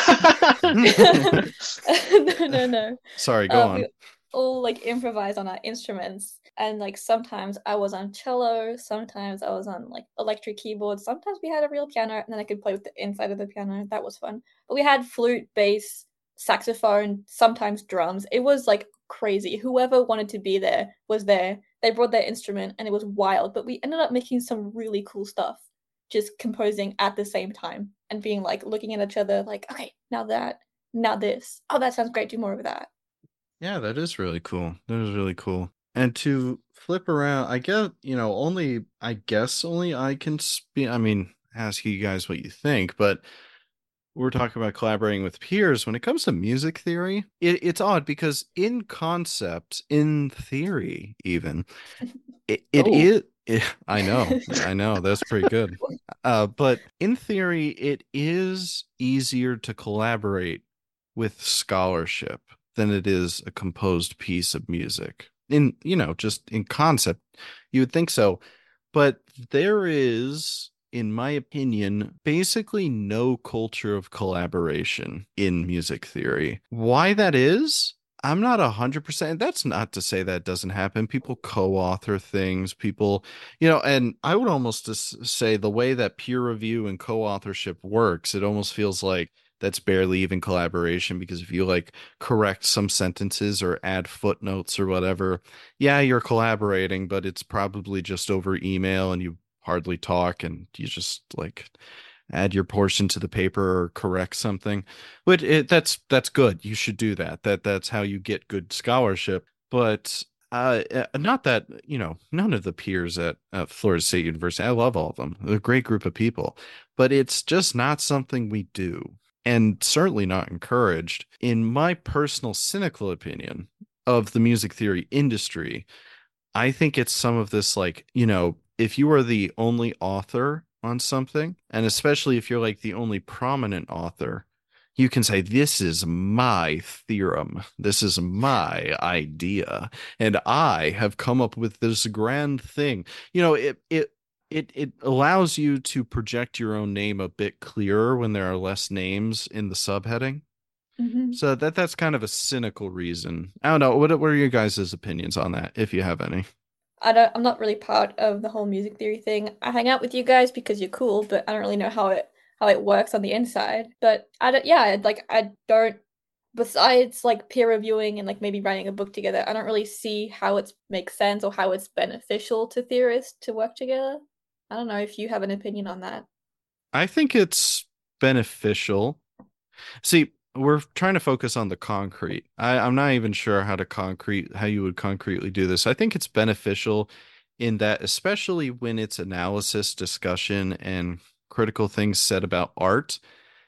no! you... No, no, no. Sorry, go Uh, we on. all like improvise on our instruments, and like sometimes I was on cello, sometimes I was on like electric keyboard, sometimes we had a real piano, and then I could play with the inside of the piano. That was fun. But we had flute, bass, saxophone, sometimes drums. It was like crazy. Whoever wanted to be there was there. They brought their instrument, and it was wild. But we ended up making some really cool stuff, just composing at the same time and being like looking at each other, like, okay, now that, now this. Oh, that sounds great. Do more of that. Yeah, that is really cool. That is really cool. And to flip around, I guess, you know, only, I guess only I can speak, I mean, ask you guys what you think, but we're talking about collaborating with peers. When it comes to music theory, it, it's odd because in concept, in theory, even, it, it Oh, is, it, I know, I know, that's pretty good. Uh, but in theory, it is easier to collaborate with scholarship than it is a composed piece of music. In, you know, just in concept, you would think so. But there is, in my opinion, basically no culture of collaboration in music theory. Why that is? I'm not a hundred percent. That's not to say that doesn't happen. People co-author things, people, you know, and I would almost just say the way that peer review and co-authorship works, it almost feels like that's barely even collaboration because if you like correct some sentences or add footnotes or whatever, yeah, you're collaborating, but it's probably just over email and you hardly talk and you just like add your portion to the paper or correct something. But it, that's that's good. You should do that. That that's how you get good scholarship. But uh, uh, not that, you know, none of the peers at, at Florida State University, I love all of them. They're a great group of people, but it's just not something we do and certainly not encouraged. In my personal cynical opinion of the music theory industry, I think it's some of this, like, you know, if you are the only author on something, and especially if you're like the only prominent author, you can say, this is my theorem. This is my idea. And I have come up with this grand thing. You know, it, it, it, it allows you to project your own name a bit clearer when there are less names in the subheading. hmm So that that's kind of a cynical reason. I don't know. What what are your guys' opinions on that, if you have any? I don't, I'm not really part of the whole music theory thing. I hang out with you guys because you're cool, but I don't really know how it how it works on the inside. But I don't, yeah, I'd like I don't. Besides like peer reviewing and like maybe writing a book together, I don't really see how it makes sense or how it's beneficial to theorists to work together. I don't know if you have an opinion on that. I think it's beneficial. See, we're trying to focus on the concrete. I, I'm not even sure how to concrete how you would concretely do this. I think it's beneficial in that, especially when it's analysis, discussion, and critical things said about art,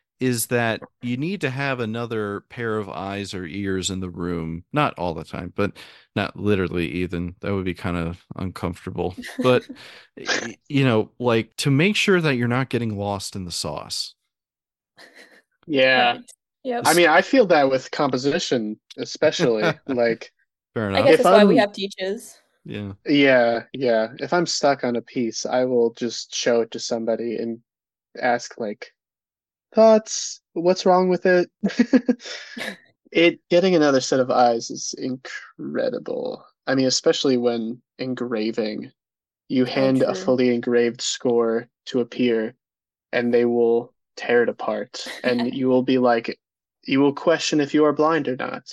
is that you need to have another pair of eyes or ears in the room. Not all the time, but not literally even. That would be kind of uncomfortable. But, y- you know, like to make sure that you're not getting lost in the sauce. yeah. Right. Yep. I mean, I feel that with composition, especially. Like, Fair I guess enough. if that's why we I'm, have teachers. Yeah. yeah, yeah, if I'm stuck on a piece, I will just show it to somebody and ask, like, thoughts? What's wrong with it? It getting another set of eyes is incredible. I mean, especially when engraving. You Oh, hand a true. fully engraved score to a peer, and they will tear it apart, and you will be like, you will question if you are blind or not.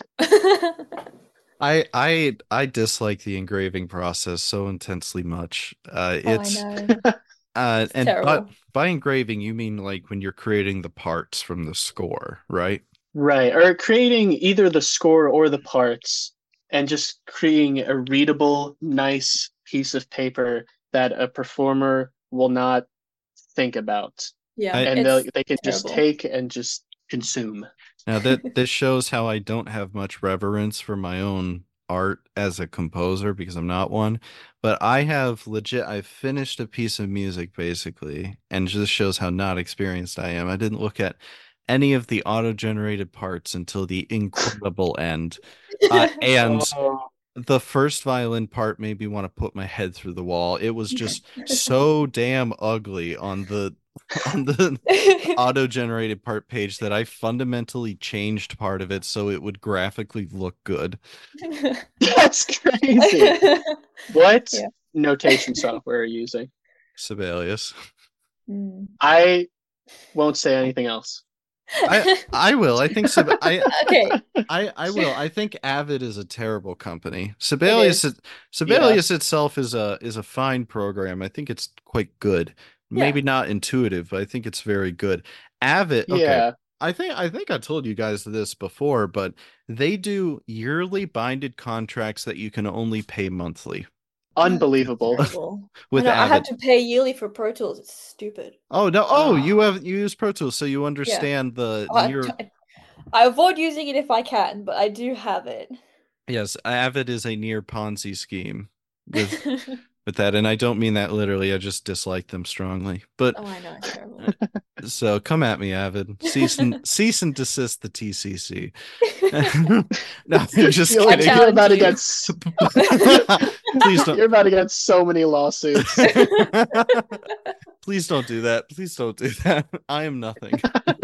I I I dislike the engraving process so intensely much. Uh, Oh, I it's know. uh, It's and but terrible. by engraving you mean like when you're creating the parts from the score, right? Right, or creating either the score or the parts, and just creating a readable, nice piece of paper that a performer will not think about, Yeah, I and they it's they can just terrible. take and just consume. Now that this shows how I don't have much reverence for my own art as a composer because I'm not one, but I have legit I've finished a piece of music basically, and just shows how not experienced I am. I didn't look at any of the auto-generated parts until the incredible end. Uh, and Oh, the first violin part made me want to put my head through the wall. It was just so damn ugly on the on the auto-generated part page that I fundamentally changed part of it so it would graphically look good. that's crazy. What Yeah. notation software are you using? Sibelius. Mm. I won't say anything else. I I will. I think Sib I Okay, I I will. I think Avid is a terrible company. it Sibelius is. is- Yeah, Sibelius itself is a is a fine program. I think it's quite good. Yeah. Maybe not intuitive, but I think it's very good. Avid, okay. yeah. I think I think I told you guys this before, but they do yearly binded contracts that you can only pay monthly That's Unbelievable. terrible. I with know, I have Avid. to pay yearly for Pro Tools. It's stupid. Oh no. Oh, you Ah, have you use Pro Tools, so you Yeah. understand the I, near. I avoid using it if I can, but I do have it. Yes, Avid is a near Ponzi scheme with with that, and I don't mean that literally. I just dislike them strongly. But Oh, I know, it's terrible. uh, so come at me, Avid. Cease and cease and desist the T C C. No, I'm just you're, I kidding. you're about challenge to you. get s- Please don't. you're about to get so many lawsuits. Please don't do that. Please don't do that. I am nothing.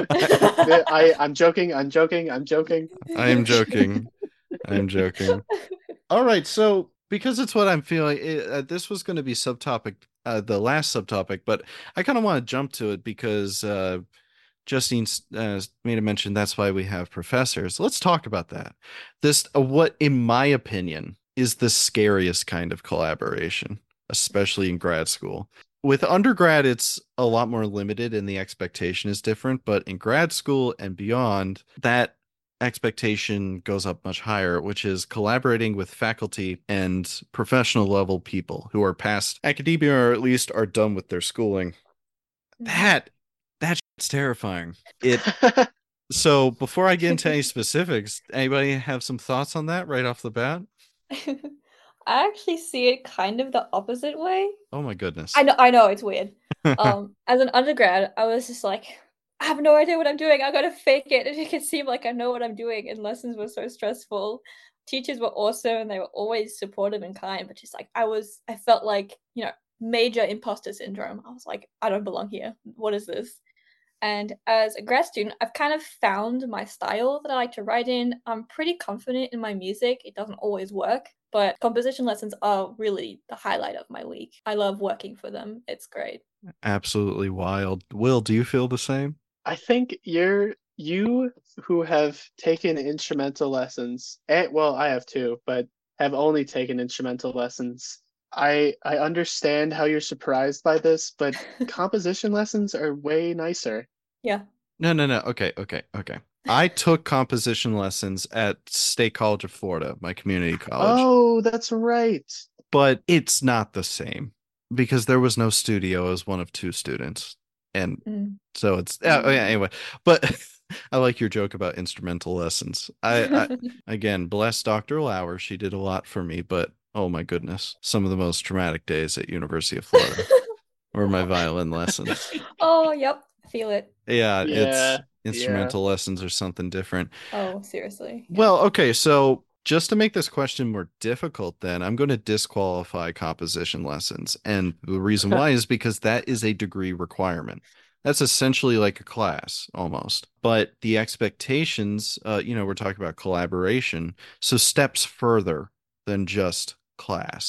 I I'm joking. I'm joking. I'm joking. I am joking. I am joking. All right, so because it's what I'm feeling, it, uh, this was going to be subtopic, uh, the last subtopic, but I kind of want to jump to it because uh, Justine uh, made a mention that's why we have professors. Let's talk about that. This, uh, what, in my opinion, is the scariest kind of collaboration, especially in grad school. With undergrad, it's a lot more limited and the expectation is different, but in grad school and beyond, that expectation goes up much higher, which is collaborating with faculty and professional level people who are past academia or at least are done with their schooling. That that shit's terrifying. It so before I get into any specifics, anybody have some thoughts on that right off the bat? I actually see it kind of the opposite way. Oh my goodness. I know, I know, it's weird. Um, as an undergrad, I was just like, I have no idea what I'm doing. I gotta fake it and make it seem like I know what I'm doing. And lessons were so stressful. Teachers were awesome and they were always supportive and kind, but just like I was, I felt like, you know, major imposter syndrome. I was like, I don't belong here. What is this? And as a grad student, I've kind of found my style that I like to write in. I'm pretty confident in my music. It doesn't always work, but composition lessons are really the highlight of my week. I love working for them. It's great. Absolutely wild. Will, do you feel the same? I think you're you who have taken instrumental lessons, and well, I have too, but have only taken instrumental lessons. I I understand how you're surprised by this, but composition lessons are way nicer. Yeah. No, no, no. Okay, okay, okay. I took composition lessons at State College of Florida, my community college, Oh, that's right. but it's not the same because there was no studio as one of two students. And Mm. so it's uh, yeah, anyway, but I like your joke about instrumental lessons. I, I again, bless Doctor Lauer. She did a lot for me, but oh my goodness, some of the most traumatic days at University of Florida were my violin lessons. Oh, yep. Feel it. Yeah, Yeah, it's yeah. instrumental lessons or something different. Oh, seriously. Yeah. Well, okay, so just to make this question more difficult, then I'm going to disqualify composition lessons. And the reason why is because that is a degree requirement. That's essentially like a class almost. But the expectations, uh, you know, we're talking about collaboration. So steps further than just class.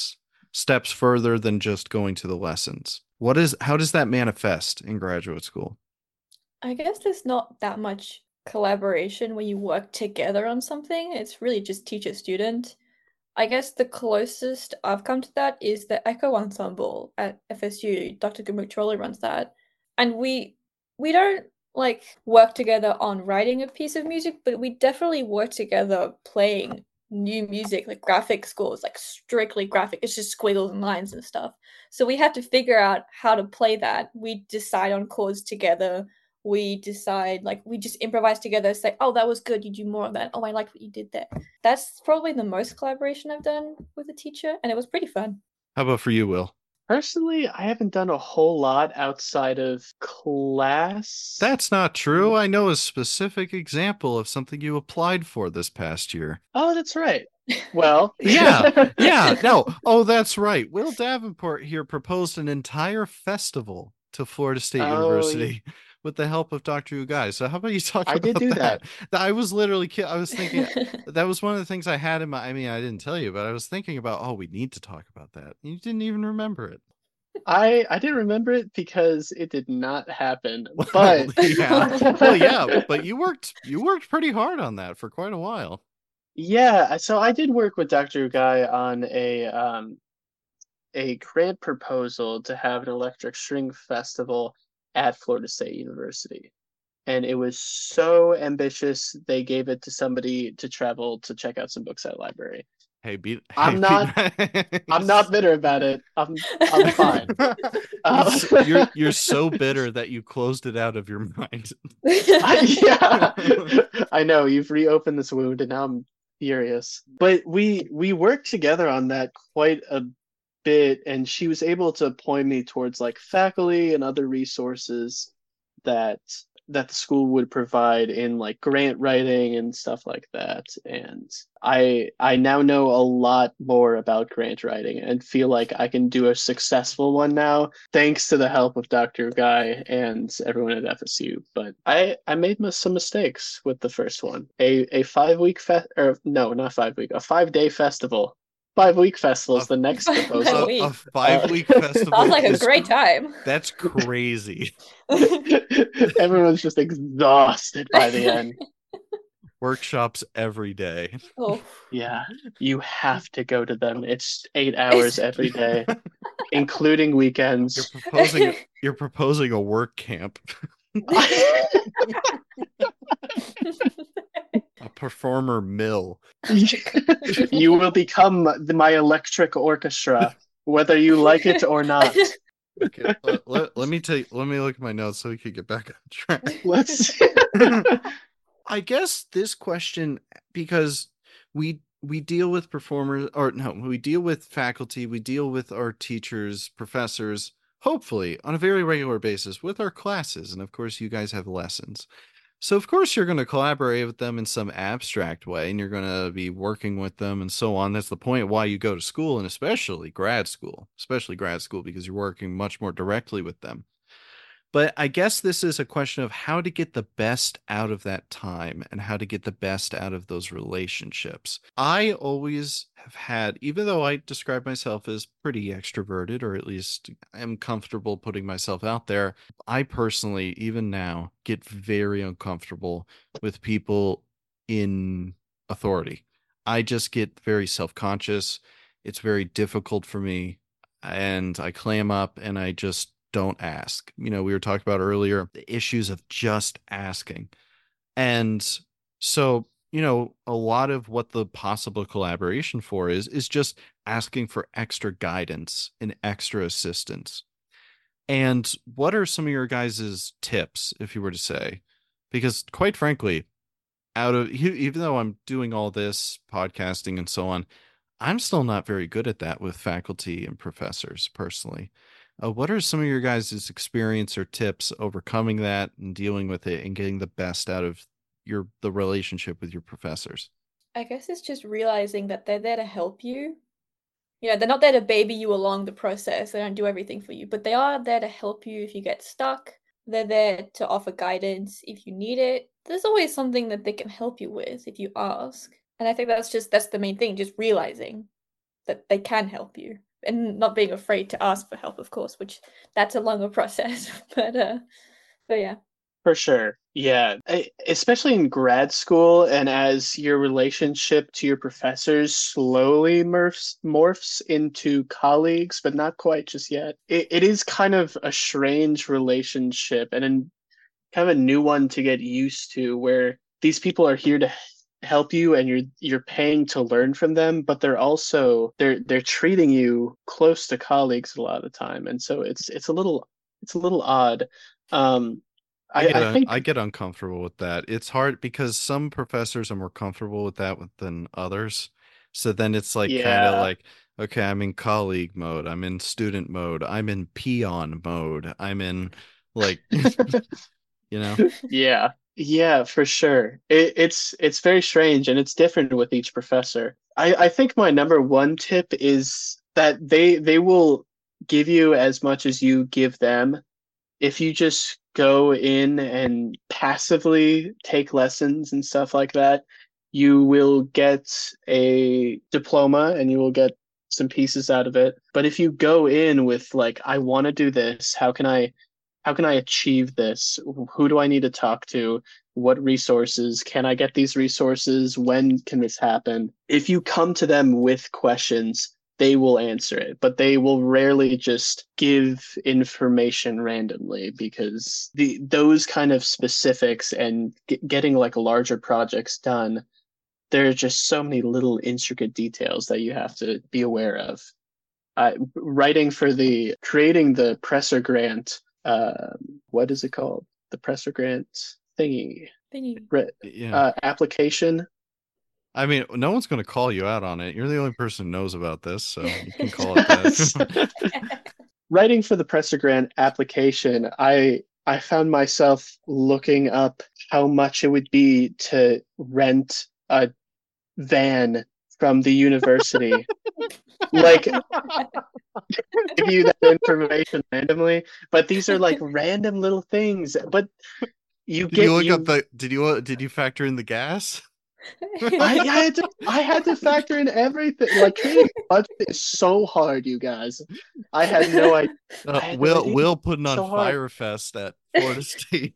steps further than just going to the lessons. What is how does that manifest in graduate school? I guess there's not that much collaboration when you work together on something. It's really just teacher student. I guess the closest I've come to that is the Echo Ensemble at F S U. Doctor Gumuk Troller runs that. And we we don't like work together on writing a piece of music, but we definitely work together playing new music, like graphic scores, like strictly graphic. It's just squiggles and lines and stuff. So we have to figure out how to play that. We decide on chords together. We decide, like, we just improvise together, say, oh, that was good, you do more of that. Oh, I like what you did there. That's probably the most collaboration I've done with a teacher, and it was pretty fun. How about for you, Will? Personally, I haven't done a whole lot outside of class. That's not true. I know a specific example of something you applied for this past year. Oh, that's right. Well, yeah, yeah, no. Oh, that's right. Will Davenport here proposed an entire festival to Florida State Oh, University with the help of Doctor Ugai. So how about you talk I about did do that? that. I was literally, ki- I was thinking that was one of the things I had in my. I mean, I didn't tell you, but I was thinking about. Oh, we need to talk about that. You didn't even remember it. I I didn't remember it because it did not happen. Well, But yeah, well, yeah, but you worked you worked pretty hard on that for quite a while. yeah, so I did work with Doctor Ugai on a um a grant proposal to have an electric string festival at Florida State University. And it was so ambitious, they gave it to somebody to travel to check out some books at a library. Hey, beat. I'm Hey, not beat. I'm not bitter about it. I'm I'm fine. Uh, You're you're so bitter that you closed it out of your mind. I, yeah, I know you've reopened this wound, and now I'm furious. But we we worked together on that quite a bit, and she was able to point me towards like faculty and other resources that that the school would provide in like grant writing and stuff like that. And I I now know a lot more about grant writing and feel like I can do a successful one now thanks to the help of Doctor Guy and everyone at F S U. But I I made some mistakes with the first one. A a five week fest or no, not five week, a five day festival. Five week festival is A- the next Five proposal. week. A, a five week Uh, festival. Sounds like a is great cr- time. That's crazy. Everyone's just exhausted by the end. Workshops every day. Oh, Yeah, you have to go to them. It's eight hours every day, including You're weekends. proposing. You're proposing a work camp. A performer mill. You will become the, my electric orchestra, whether you like it or not. Okay, let, let, let me take. Let me look at my notes so we can get back on track. Let's. I guess this question, because we we deal with performers, or no, we deal with faculty, we deal with our teachers, professors, hopefully on a very regular basis with our classes, and of course, you guys have lessons. So of course you're going to collaborate with them in some abstract way, and you're going to be working with them and so on. That's the point of why you go to school, and especially grad school, especially grad school, because you're working much more directly with them. But I guess this is a question of how to get the best out of that time and how to get the best out of those relationships. I always have had, even though I describe myself as pretty extroverted, or at least am comfortable putting myself out there, I personally, even now, get very uncomfortable with people in authority. I just get very self-conscious. It's very difficult for me, and I clam up and I just don't ask. You know, we were talking about earlier the issues of just asking. And so, you know, a lot of what the possible collaboration for is, is just asking for extra guidance and extra assistance. And what are some of your guys' tips, if you were to say? Because quite frankly, out of even though I'm doing all this podcasting and so on, I'm still not very good at that with faculty and professors personally. Uh, what are some of your guys' experience or tips overcoming that and dealing with it and getting the best out of your the relationship with your professors? I guess it's just realizing that they're there to help you. You know, they're not there to baby you along the process. They don't do everything for you, but they are there to help you if you get stuck. They're there to offer guidance if you need it. There's always something that they can help you with if you ask. And I think that's just that's the main thing, just realizing that they can help you. and not being afraid to ask for help, of course, which that's a longer process. But uh, but yeah. For sure. Yeah. I, especially in grad school, and as your relationship to your professors slowly morphs, morphs into colleagues, but not quite just yet. It, it is kind of a strange relationship and a, kind of a new one to get used to, where these people are here to help you and you're you're paying to learn from them, but they're also they're they're treating you close to colleagues a lot of the time. And so it's it's a little it's a little odd. Um I I, get I un- think I get uncomfortable with that. It's hard because some professors are more comfortable with that with- than others. So then it's like kind of yeah. like, okay, I'm in colleague mode, I'm in student mode, I'm in peon mode, I'm in like, you know. Yeah. Yeah, for sure. It, it's it's very strange and it's different with each professor. I, I think my number one tip is that they they will give you as much as you give them. If you just go in and passively take lessons and stuff like that, you will get a diploma and you will get some pieces out of it. But if you go in with like, I want to do this, how can I how can I achieve this? Who do I need to talk to? What resources? Can I get these resources? When can this happen? If you come to them with questions, they will answer it, but they will rarely just give information randomly, because the those kind of specifics and g- getting like larger projects done, there are just so many little intricate details that you have to be aware of. Uh, writing for the creating the Presser grant, uh, what is it called? The Presser grant thingy, Thingy. Re- Yeah. uh, application. I mean, no one's going to call you out on it. You're the only person who knows about this, so you can call it that. Writing for the Presser grant application, I I found myself looking up how much it would be to rent a van from the university. Like, give you that information randomly, but these are like random little things. But you Did you get look up you. the did you did you factor in the gas? I, I had to I had to factor in everything. Like, creating a budget is so hard, you guys. I had no idea. Uh, I had no Will idea. Will putting on So hard. Fire Fest at Florida State.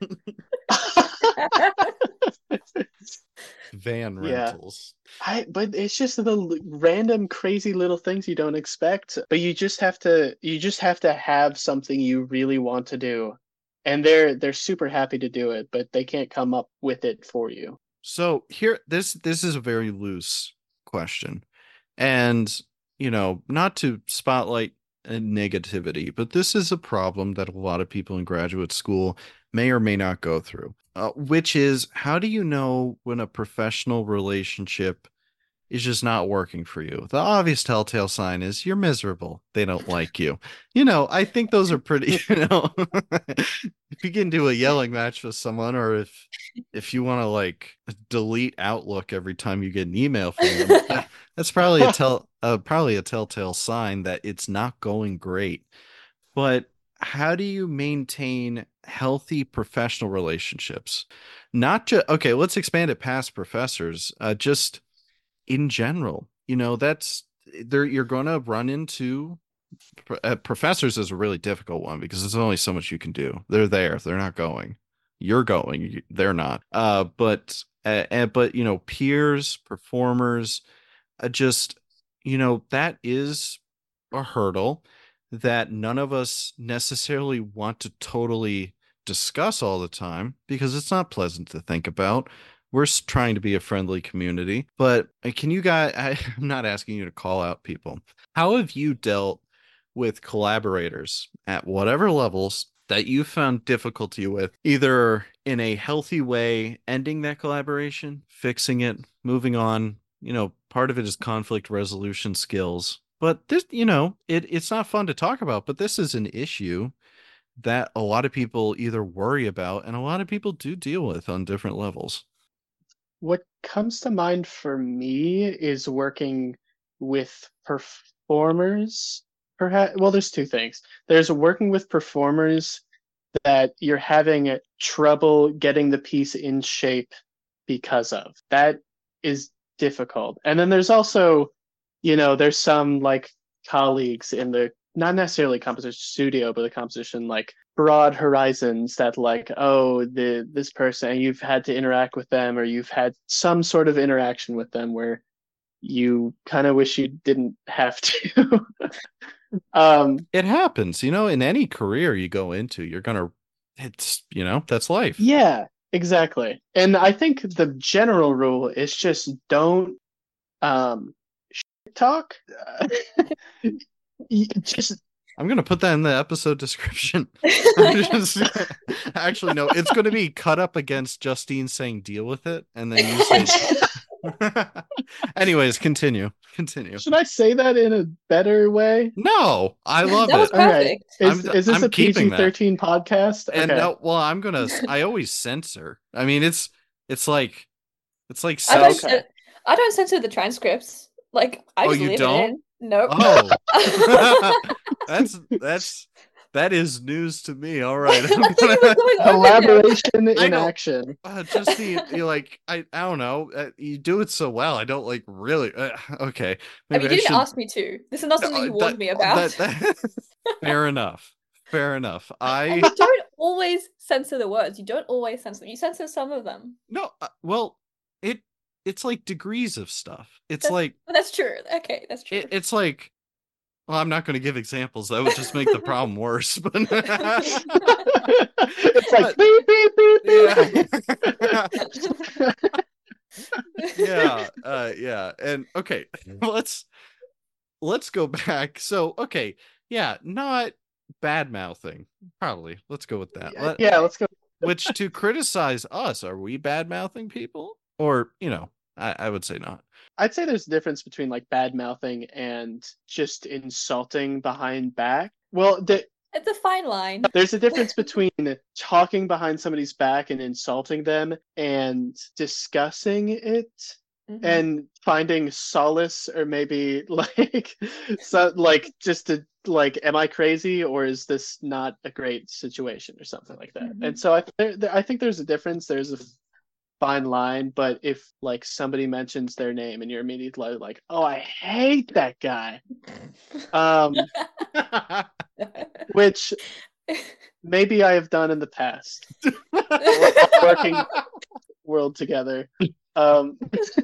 Van Yeah. rentals. I but it's just the l- random crazy little things you don't expect. But you just have to you just have to have something you really want to do. And they're they're super happy to do it, but they can't come up with it for you. So here, this this is a very loose question, and you know, not to spotlight uh, negativity, but this is a problem that a lot of people in graduate school may or may not go through. Uh, which is, how do you know when a professional relationship is just not working for you? The obvious telltale sign is you're miserable. They don't like you. You know, I think those are pretty, you know, if you get into a yelling match with someone, or if if you want to like delete Outlook every time you get an email from them, that, that's probably a tell uh, probably a telltale sign that it's not going great. But how do you maintain healthy professional relationships? Not just, okay, let's expand it past professors. Uh, just in general, you know, that's there. You're going to run into uh, professors is a really difficult one because there's only so much you can do. They're there. They're not going. You're going. They're not. Uh, but uh, uh, but you know, peers, performers, uh, just you know, that is a hurdle that none of us necessarily want to totally discuss all the time because it's not pleasant to think about. We're s- trying to be a friendly community, but uh, can you guys, I, I'm not asking you to call out people. How have you dealt with collaborators at whatever levels that you found difficulty with, either in a healthy way, ending that collaboration, fixing it, moving on? You know, part of it is conflict resolution skills. But this, you know, it, it's not fun to talk about, but this is an issue that a lot of people either worry about and a lot of people do deal with on different levels. What comes to mind for me is working with performers. Perhaps, well, there's two things. There's working with performers that you're having trouble getting the piece in shape because of. That is difficult. And then there's also, you know, there's some like colleagues in the not necessarily composition studio, but the composition like broad horizons that like, oh, the this person, and you've had to interact with them, or you've had some sort of interaction with them where you kind of wish you didn't have to. um, It happens, you know, in any career you go into, you're gonna, it's, you know, that's life. yeah, exactly. And I think the general rule is just don't um shit talk. You just I'm gonna put that in the episode description. I'm just- actually, no, it's gonna be cut up against Justine saying "deal with it," and then you say. Anyways, continue. Continue. should I say that in a better way? No, I love That was it. All right. perfect. Is I'm- is this I'm a keeping P G that. thirteen podcast? And Okay. no, well, I'm gonna. I always censor. I mean, it's it's like it's like I don't, cens- Okay. cen- I don't censor the transcripts. Like I Oh, just you leave don't? it in. Nope. Oh, that's that's that is news to me. All right, I'm I think it was gonna- going over now. Collaboration I in know. action. uh, just the you like I I don't know. Uh, you do it so well. I don't like really. Uh, okay, I maybe mean, you didn't should- ask me to. This is not something Uh, you warned that- me about. that- that- fair enough. Fair enough. And I you don't always censor the words. You don't always censor them. You censor some of them. no. Uh, well, it it's like degrees of stuff. It's That's- like But that's true. Okay, that's true. it, it's like. Well, I'm not going to give examples. That would just make the problem worse. But It's like But- beep beep beep beep. yeah, uh, yeah, and okay, let's let's go back. So, okay, yeah, not bad mouthing. Probably, let's go with that. Let- Yeah, let's go. Which to criticize us, are we bad mouthing people, or you know, I, I would say not. I'd say there's a difference between like bad mouthing and just insulting behind back. Well, the, It's a fine line. there's a difference between talking behind somebody's back and insulting them and discussing it Mhm. and finding solace, or maybe like so like just to like, am I crazy, or is this not a great situation, or something like that. Mhm. And so I there, there, I think there's a difference. There's a fine line, but if like somebody mentions their name and you're immediately like, oh, I hate that guy, um which maybe I have done in the past, working world together. um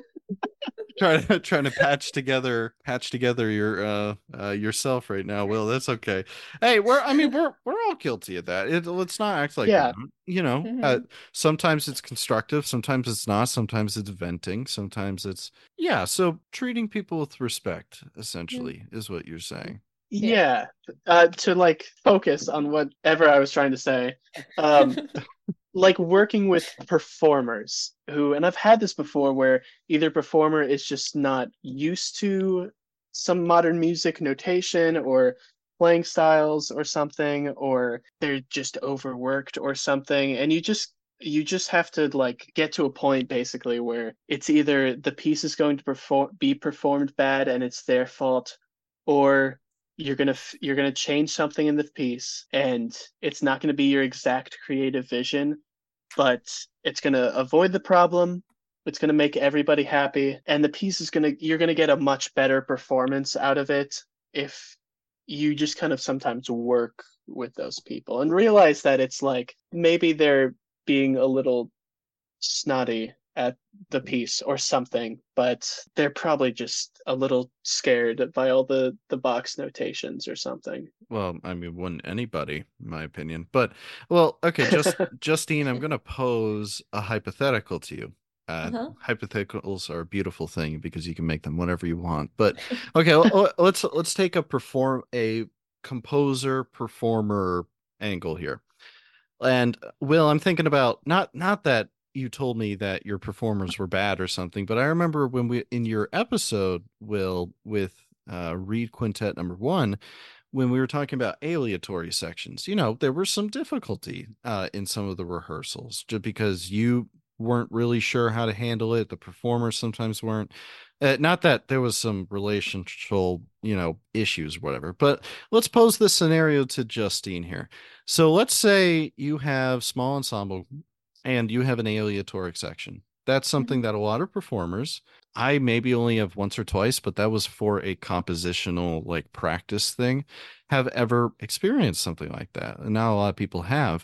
trying to trying to patch together patch together your uh, uh yourself right now, Will. That's okay. Hey, we're I mean we're we're all guilty of that. It, let's not act like Yeah. we're not, you know. Mhm. Uh, sometimes it's constructive, sometimes it's not, sometimes it's venting, sometimes it's yeah. So treating people with respect essentially is what you're saying. yeah, uh to like focus on whatever I was trying to say. um like working with performers who, and I've had this before, where either performer is just not used to some modern music notation or playing styles or something, or they're just overworked or something, and you just you just have to like get to a point basically where it's either the piece is going to perform be performed bad and it's their fault, or you're gonna f- you're gonna change something in the piece and it's not gonna be your exact creative vision, but it's gonna avoid the problem. It's gonna make everybody happy, and the piece is gonna you're gonna get a much better performance out of it if you just kind of sometimes work with those people and realize that it's like maybe they're being a little snotty at the piece or something, but they're probably just a little scared by all the the box notations or something. Well, I mean, wouldn't anybody, in my opinion. But well, okay, just Justine, I'm gonna pose a hypothetical to you. Uh, Uh-huh. Hypotheticals are a beautiful thing because you can make them whatever you want. But okay, l- l- let's let's take a perform a composer performer angle here. And Will, I'm thinking about not not that you told me that your performers were bad or something, but I remember when we in your episode, Will, with uh, Reed Quintet number one, when we were talking about aleatory sections, you know, there was some difficulty uh, in some of the rehearsals just because you weren't really sure how to handle it. The performers sometimes weren't. Uh, not that there was some relational, you know, issues or whatever, but let's pose this scenario to Justine here. So let's say you have small ensemble and you have an aleatoric section. That's something that a lot of performers I maybe only have once or twice, but that was for a compositional like practice thing, have ever experienced something like that. And not a lot of people have.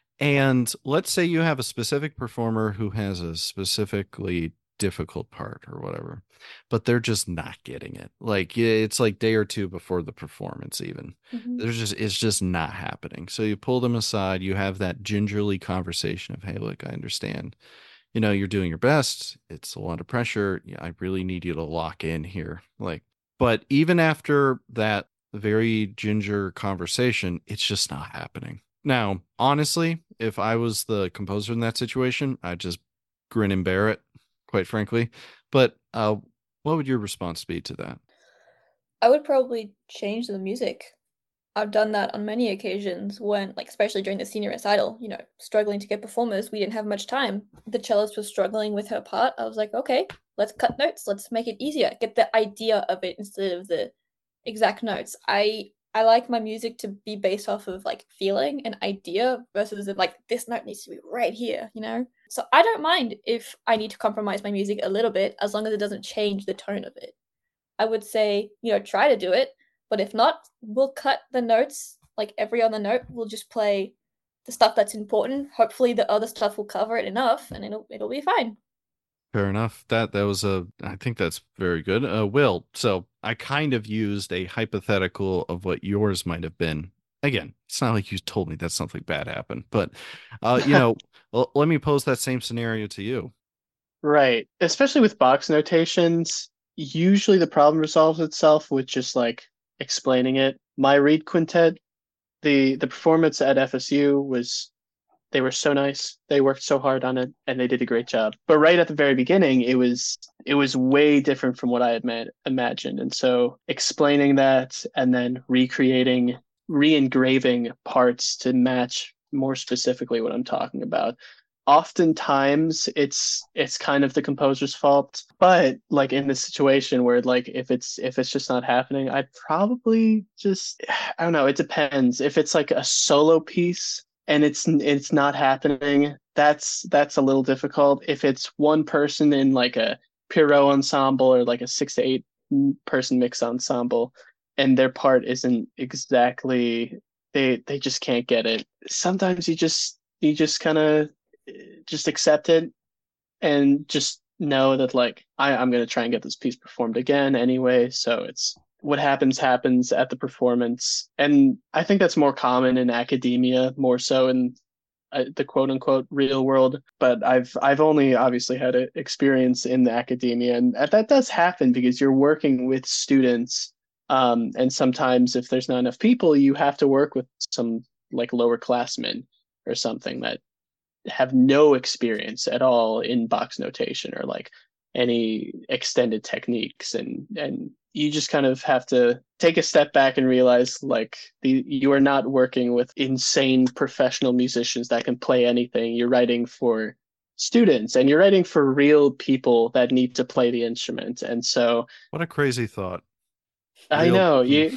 And let's say you have a specific performer who has a specifically difficult part or whatever, but they're just not getting it. Like yeah, it's like day or two before the performance, even. Mhm. There's just it's just not happening. So you pull them aside, you have that gingerly conversation of, hey, look, I understand. You know, you're doing your best. It's a lot of pressure. Yeah, I really need you to lock in here. Like, but even after that very ginger conversation, it's just not happening. Now, honestly, if I was the composer in that situation, I'd just grin and bear it, quite frankly. But uh, what would your response be to that? I would probably change the music. I've done that on many occasions when, like, especially during the senior recital, you know, struggling to get performers. We didn't have much time. The cellist was struggling with her part. I was like, okay, let's cut notes. Let's make it easier. Get the idea of it instead of the exact notes. I I like my music to be based off of like feeling and idea versus like this note needs to be right here, you know? So I don't mind if I need to compromise my music a little bit as long as it doesn't change the tone of it. I would say, you know, try to do it, but if not, we'll cut the notes like every other note. We'll just play the stuff that's important. Hopefully the other stuff will cover it enough and it'll it'll be fine. Fair enough. That that was a I think that's very good. Uh Will, so I kind of used a hypothetical of what yours might have been. Again, it's not like you told me that something bad happened, but uh you know, well, let me pose that same scenario to you. Right. Especially with box notations, usually the problem resolves itself with just like explaining it. My reed quintet, the the performance at F S U was they were so nice. They worked so hard on it and they did a great job. But right at the very beginning, it was it was way different from what I had ma- imagined. And so explaining that and then recreating, re-engraving parts to match more specifically what I'm talking about. Oftentimes it's it's kind of the composer's fault, but like in this situation where like if it's if it's just not happening, I'd probably just I don't know, it depends. If it's like a solo piece and it's it's not happening, that's that's a little difficult. If it's one person in like a Pierrot ensemble or like a six to eight person mix ensemble and their part isn't exactly they they just can't get it. Sometimes you just you just kind of just accept it and just know that like I, I'm gonna try and get this piece performed again anyway. So it's what happens happens at the performance, and I think that's more common in academia, more so in uh, the quote unquote real world. But I've I've only obviously had a experience in the academia, and that does happen because you're working with students, um, and sometimes if there's not enough people, you have to work with some like lower classmen or something that have no experience at all in box notation or like any extended techniques, and and you just kind of have to take a step back and realize like the you are not working with insane professional musicians that can play anything. You're writing for students and you're writing for real people that need to play the instrument. And so What a crazy thought. I Real know you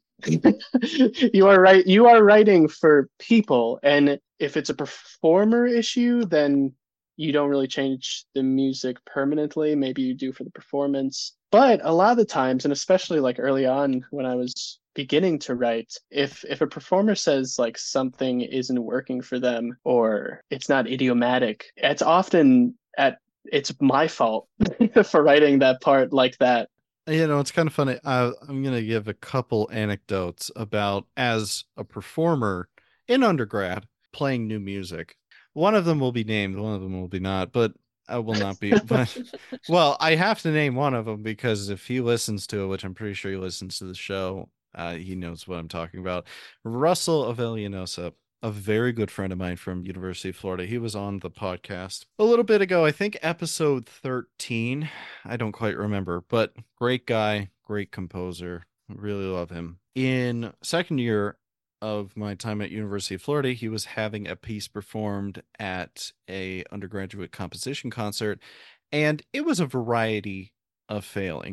you are right. You are writing for people, and if it's a performer issue, then you don't really change the music permanently. Maybe you do for the performance. But a lot of the times, and especially like early on when I was beginning to write, if if a performer says like something isn't working for them or it's not idiomatic, it's often at it's my fault for writing that part like that. You know, it's kind of funny. Uh, I'm going to give a couple anecdotes about as a performer in undergrad playing new music. One of them will be named, one of them will be not, but I will not be. But, well, I have to name one of them because if he listens to it, which I'm pretty sure he listens to the show, uh, he knows what I'm talking about. Russell Avellanosa, a very good friend of mine from University of Florida. He was on the podcast a little bit ago, I think episode thirteen. I don't quite remember, but great guy, great composer. Really love him. In second year of my time at University of Florida, he was having a piece performed at a undergraduate composition concert, and it was a variety of failings.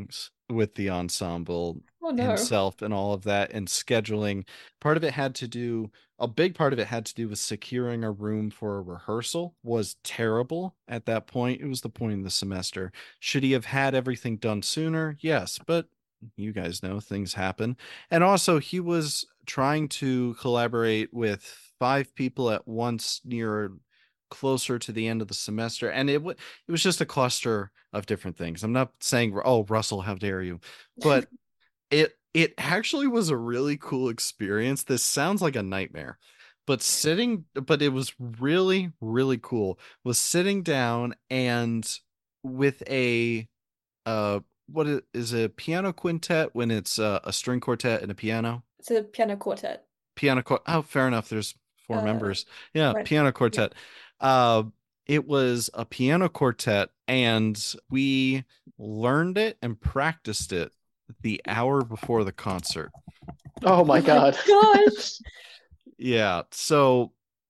with the ensemble Oh no. himself and all of that, and scheduling. Part of it had to do, a big part of it had to do with securing a room for a rehearsal was terrible at that point. It was the point of the semester. Should he have had everything done sooner? Yes, but you guys know things happen. And also, he was trying to collaborate with five people at once near closer to the end of the semester, and it w- it was just a cluster of different things. I'm not saying, oh, Russell, how dare you, but it it actually was a really cool experience. This sounds like a nightmare, but sitting but it was really really cool. Was sitting down and with a uh what is, is a piano quintet when it's uh, a string quartet and a piano It's a piano quartet. piano quart oh, fair enough, there's four Uh, members. Yeah, right. piano Yeah. quartet. uh it was a piano quartet, and we learned it and practiced it the hour before the concert. Oh my Oh my God. gosh. Yeah, so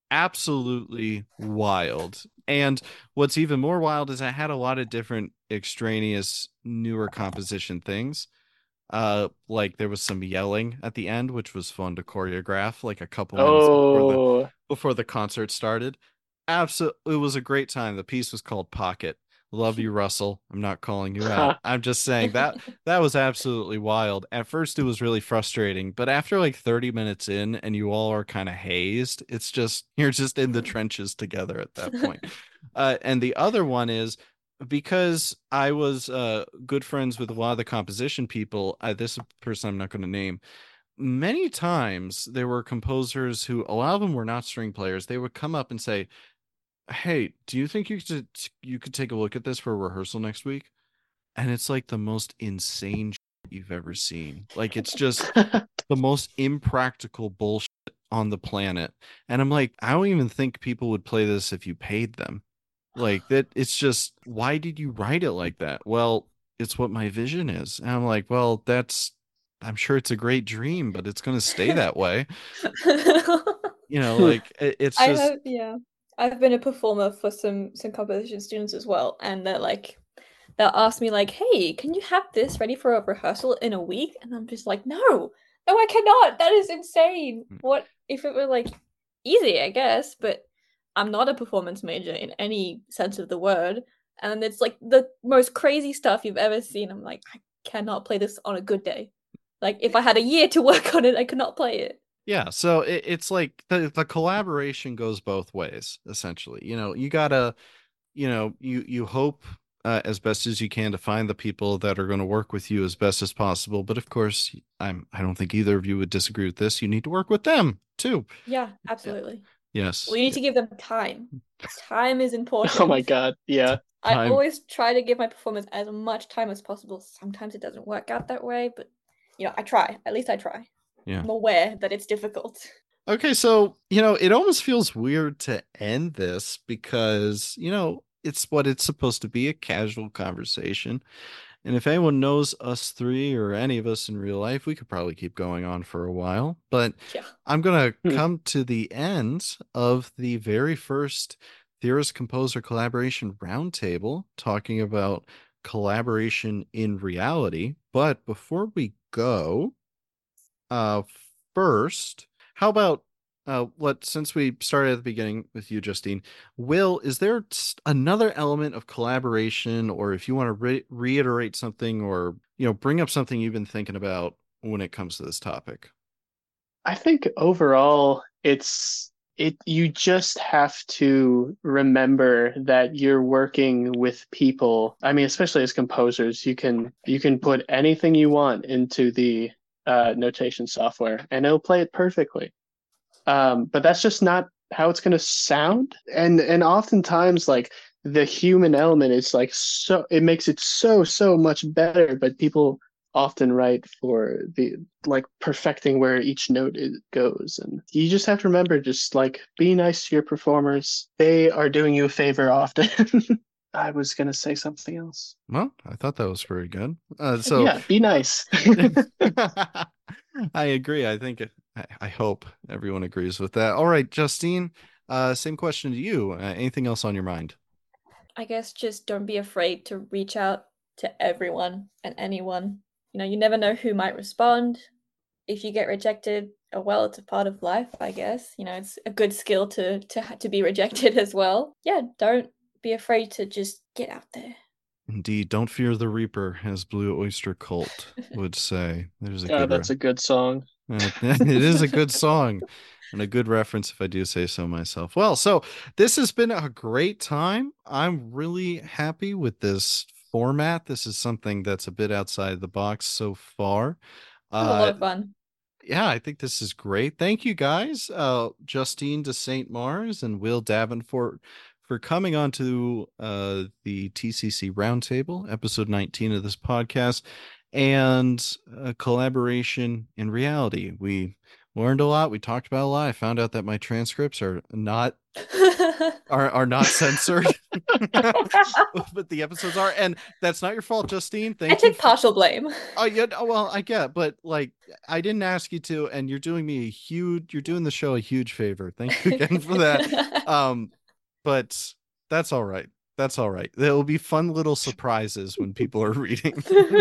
absolutely wild. And what's even more wild is I had a lot of different extraneous newer composition things. Uh, like there was some yelling at the end, which was fun to choreograph, like a couple minutes before the Oh, before the concert started. Absolutely, it was a great time. The piece was called Pocket. Love you, Russell. I'm not calling you out. I'm just saying that that was absolutely wild. At first, it was really frustrating, but after like thirty minutes in, and you all are kind of hazed, it's just you're just in the trenches together at that point. Uh, and the other one is because I was uh, good friends with a lot of the composition people. Uh, this person I'm not going to name. Many times there were composers who, a lot of them were not string players. They would come up and say, "Hey, do you think you could you could take a look at this for rehearsal next week?" And it's like the most insane shit you've ever seen. Like it's just the most impractical bullshit on the planet. And I'm like, I don't even think people would play this if you paid them. Like that, it's just, why did you write it like that? Well, it's what my vision is. And I'm like, well, that's, I'm sure it's a great dream, but it's going to stay that way. You know, like it, it's I just, have, yeah. I've been a performer for some some composition students as well, and they're like, they'll ask me like, "Hey, can you have this ready for a rehearsal in a week?" And I'm just like, "No, no, I cannot. That is insane. What if it were like easy, I guess, but I'm not a performance major in any sense of the word, and it's like the most crazy stuff you've ever seen. I'm like, I cannot play this on a good day. Like if I had a year to work on it, I could not play it." yeah. So it, it's like the, the collaboration goes both ways, essentially. You know, you gotta, you know, you, you hope uh, as best as you can to find the people that are going to work with you as best as possible. But of course, I'm, I don't think either of you would disagree with this. You need to work with them too. Yeah, Yeah. absolutely. Yes. We need Yeah. to give them time. Time is oh my important. God. Yeah. I Time. always try to give my performers as much time as possible. Sometimes it doesn't work out that way, but you know, I try. At least I try. Yeah. I'm aware that it's difficult. Okay, so, you know, it almost feels weird to end this because, you know, it's what it's supposed to be, a casual conversation. And if anyone knows us three or any of us in real life, we could probably keep going on for a while. But Yeah. I'm going to Hmm. come to the end of the very first Theorist Composer Collaboration Roundtable talking about collaboration in reality. But before we go, uh, first, how about uh, what since we started at the beginning with you, Justine, Will, is there s- another element of collaboration, or if you want to re reiterate something or, you know, bring up something you've been thinking about when it comes to this topic? I think overall it's it you just have to remember that you're working with people. I mean, especially as composers, you can you can put anything you want into the uh, notation software and it'll play it perfectly. Um, but that's just not how it's going to sound. And and oftentimes like the human element is like so it makes it so so much better, but people often write for the like perfecting where each note is, goes. And you just have to remember, just like be nice to your performers. They are doing you a favor often. I was going to say something else. Well, I thought that was very good. Uh, so Yeah, be nice. I agree. I think I, I hope everyone agrees with that. All right, Justine, uh, same question to you. Uh, anything else on your mind? I guess just don't be afraid to reach out to everyone and anyone you know, you never know who might respond. If you get rejected, oh well, it's a part of life, I guess. You know, it's a good skill to to to be rejected as well. Yeah, don't be afraid to just get out there. Indeed, don't fear the Reaper, as Blue Oyster Cult would say. There's a Oh, good that's re- a good song. Uh, it is a good song and a good reference, if I do say so myself. Well, so this has been a great time. I'm really happy with this format. This is something that's a bit outside the box so far. It was a lot Uh, of fun. yeah, I think this is great. Thank you guys, uh, Justine de Saint Mars and Will Davenport, for coming on to uh, the T C C Roundtable, episode nineteen of this podcast, and a collaboration in reality. We learned a lot. We talked about a lot. I found out that my transcripts are not are are not censored, but the episodes are, and that's not your fault, Justine. Thank I you. take for- partial blame. Oh yeah, oh, well, I get, but like, I didn't ask you to, and you're doing me a huge, you're doing the show a huge favor. Thank you again for that. Um, but that's all right. That's all right. There will be fun little surprises when people are reading.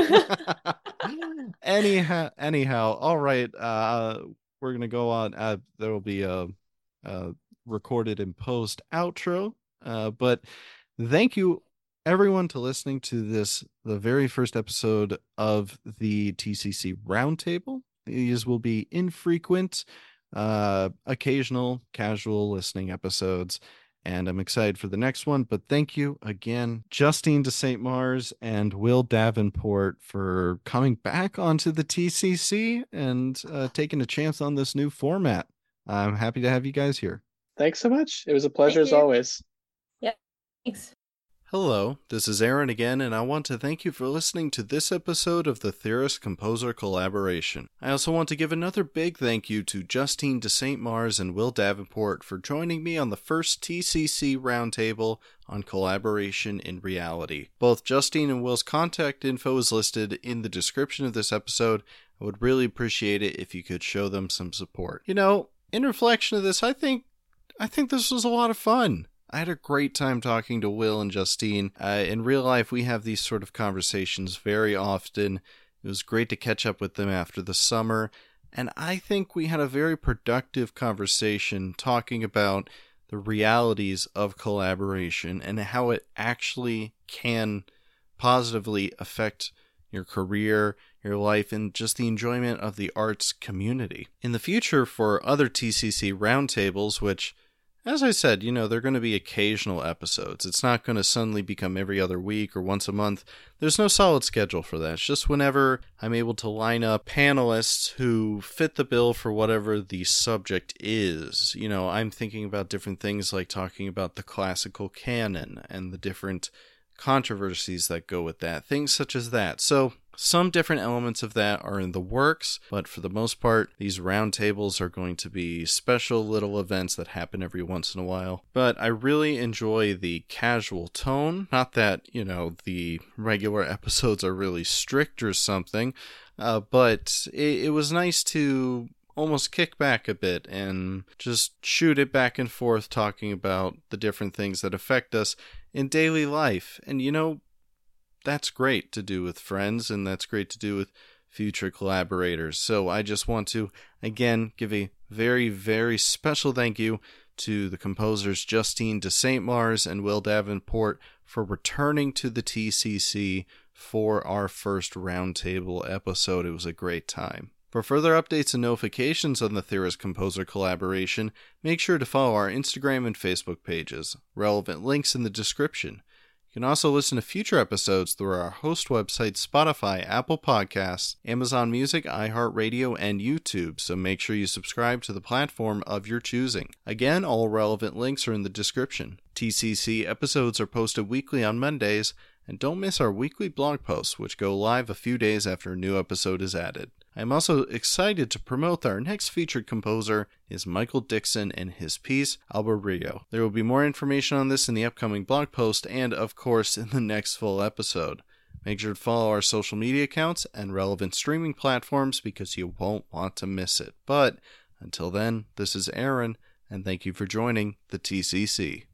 anyhow, anyhow, all right. Uh, we're gonna go on. Uh, there will be a, a recorded and post outro. Uh, but thank you everyone to listening to this, the very first episode of the T C C Roundtable. These will be infrequent, uh, occasional, casual listening episodes, and I'm excited for the next one. But thank you again, Justine de Saint Mars and Will Davenport, for coming back onto the T C C and uh, taking a chance on this new format. I'm happy to have you guys here. Thanks so much. It was a pleasure Thank as you. always. Yeah, thanks. Hello, this is Aaron again, and I want to thank you for listening to this episode of the Theorist-Composer Collaboration. I also want to give another big thank you to Justine de Saint Mars and Will Davenport for joining me on the first T C C Roundtable on collaboration in reality. Both Justine and Will's contact info is listed in the description of this episode. I would really appreciate it if you could show them some support. You know, in reflection of this, I think I think this was a lot of fun. I had a great time talking to Will and Justine. Uh, in real life, we have these sort of conversations very often. It was great to catch up with them after the summer, and I think we had a very productive conversation talking about the realities of collaboration and how it actually can positively affect your career, your life, and just the enjoyment of the arts community. In the future, for other T C C roundtables, which, as I said, you know, they're going to be occasional episodes. It's not going to suddenly become every other week or once a month. There's no solid schedule for that. It's just whenever I'm able to line up panelists who fit the bill for whatever the subject is. You know, I'm thinking about different things like talking about the classical canon and the different controversies that go with that. Things such as that. So some different elements of that are in the works, but for the most part, these roundtables are going to be special little events that happen every once in a while. But I really enjoy the casual tone. Not that, you know, the regular episodes are really strict or something, uh, but it, it was nice to almost kick back a bit and just shoot it back and forth, talking about the different things that affect us in daily life. And, you know, that's great to do with friends, and that's great to do with future collaborators. So I just want to, again, give a very, very special thank you to the composers Justine de Saint Mars and Will Davenport for returning to the T C C for our first roundtable episode. It was a great time. For further updates and notifications on the Theorist Composer collaboration, make sure to follow our Instagram and Facebook pages. Relevant links in the description. You can also listen to future episodes through our host websites Spotify, Apple Podcasts, Amazon Music, iHeartRadio, and YouTube, so make sure you subscribe to the platform of your choosing. Again, all relevant links are in the description. T C C episodes are posted weekly on Mondays, and don't miss our weekly blog posts, which go live a few days after a new episode is added. I am also excited to promote that our next featured composer is Michael Dixon and his piece, Alborillo. There will be more information on this in the upcoming blog post and, of course, in the next full episode. Make sure to follow our social media accounts and relevant streaming platforms because you won't want to miss it. But until then, this is Aaron, and thank you for joining the T C C.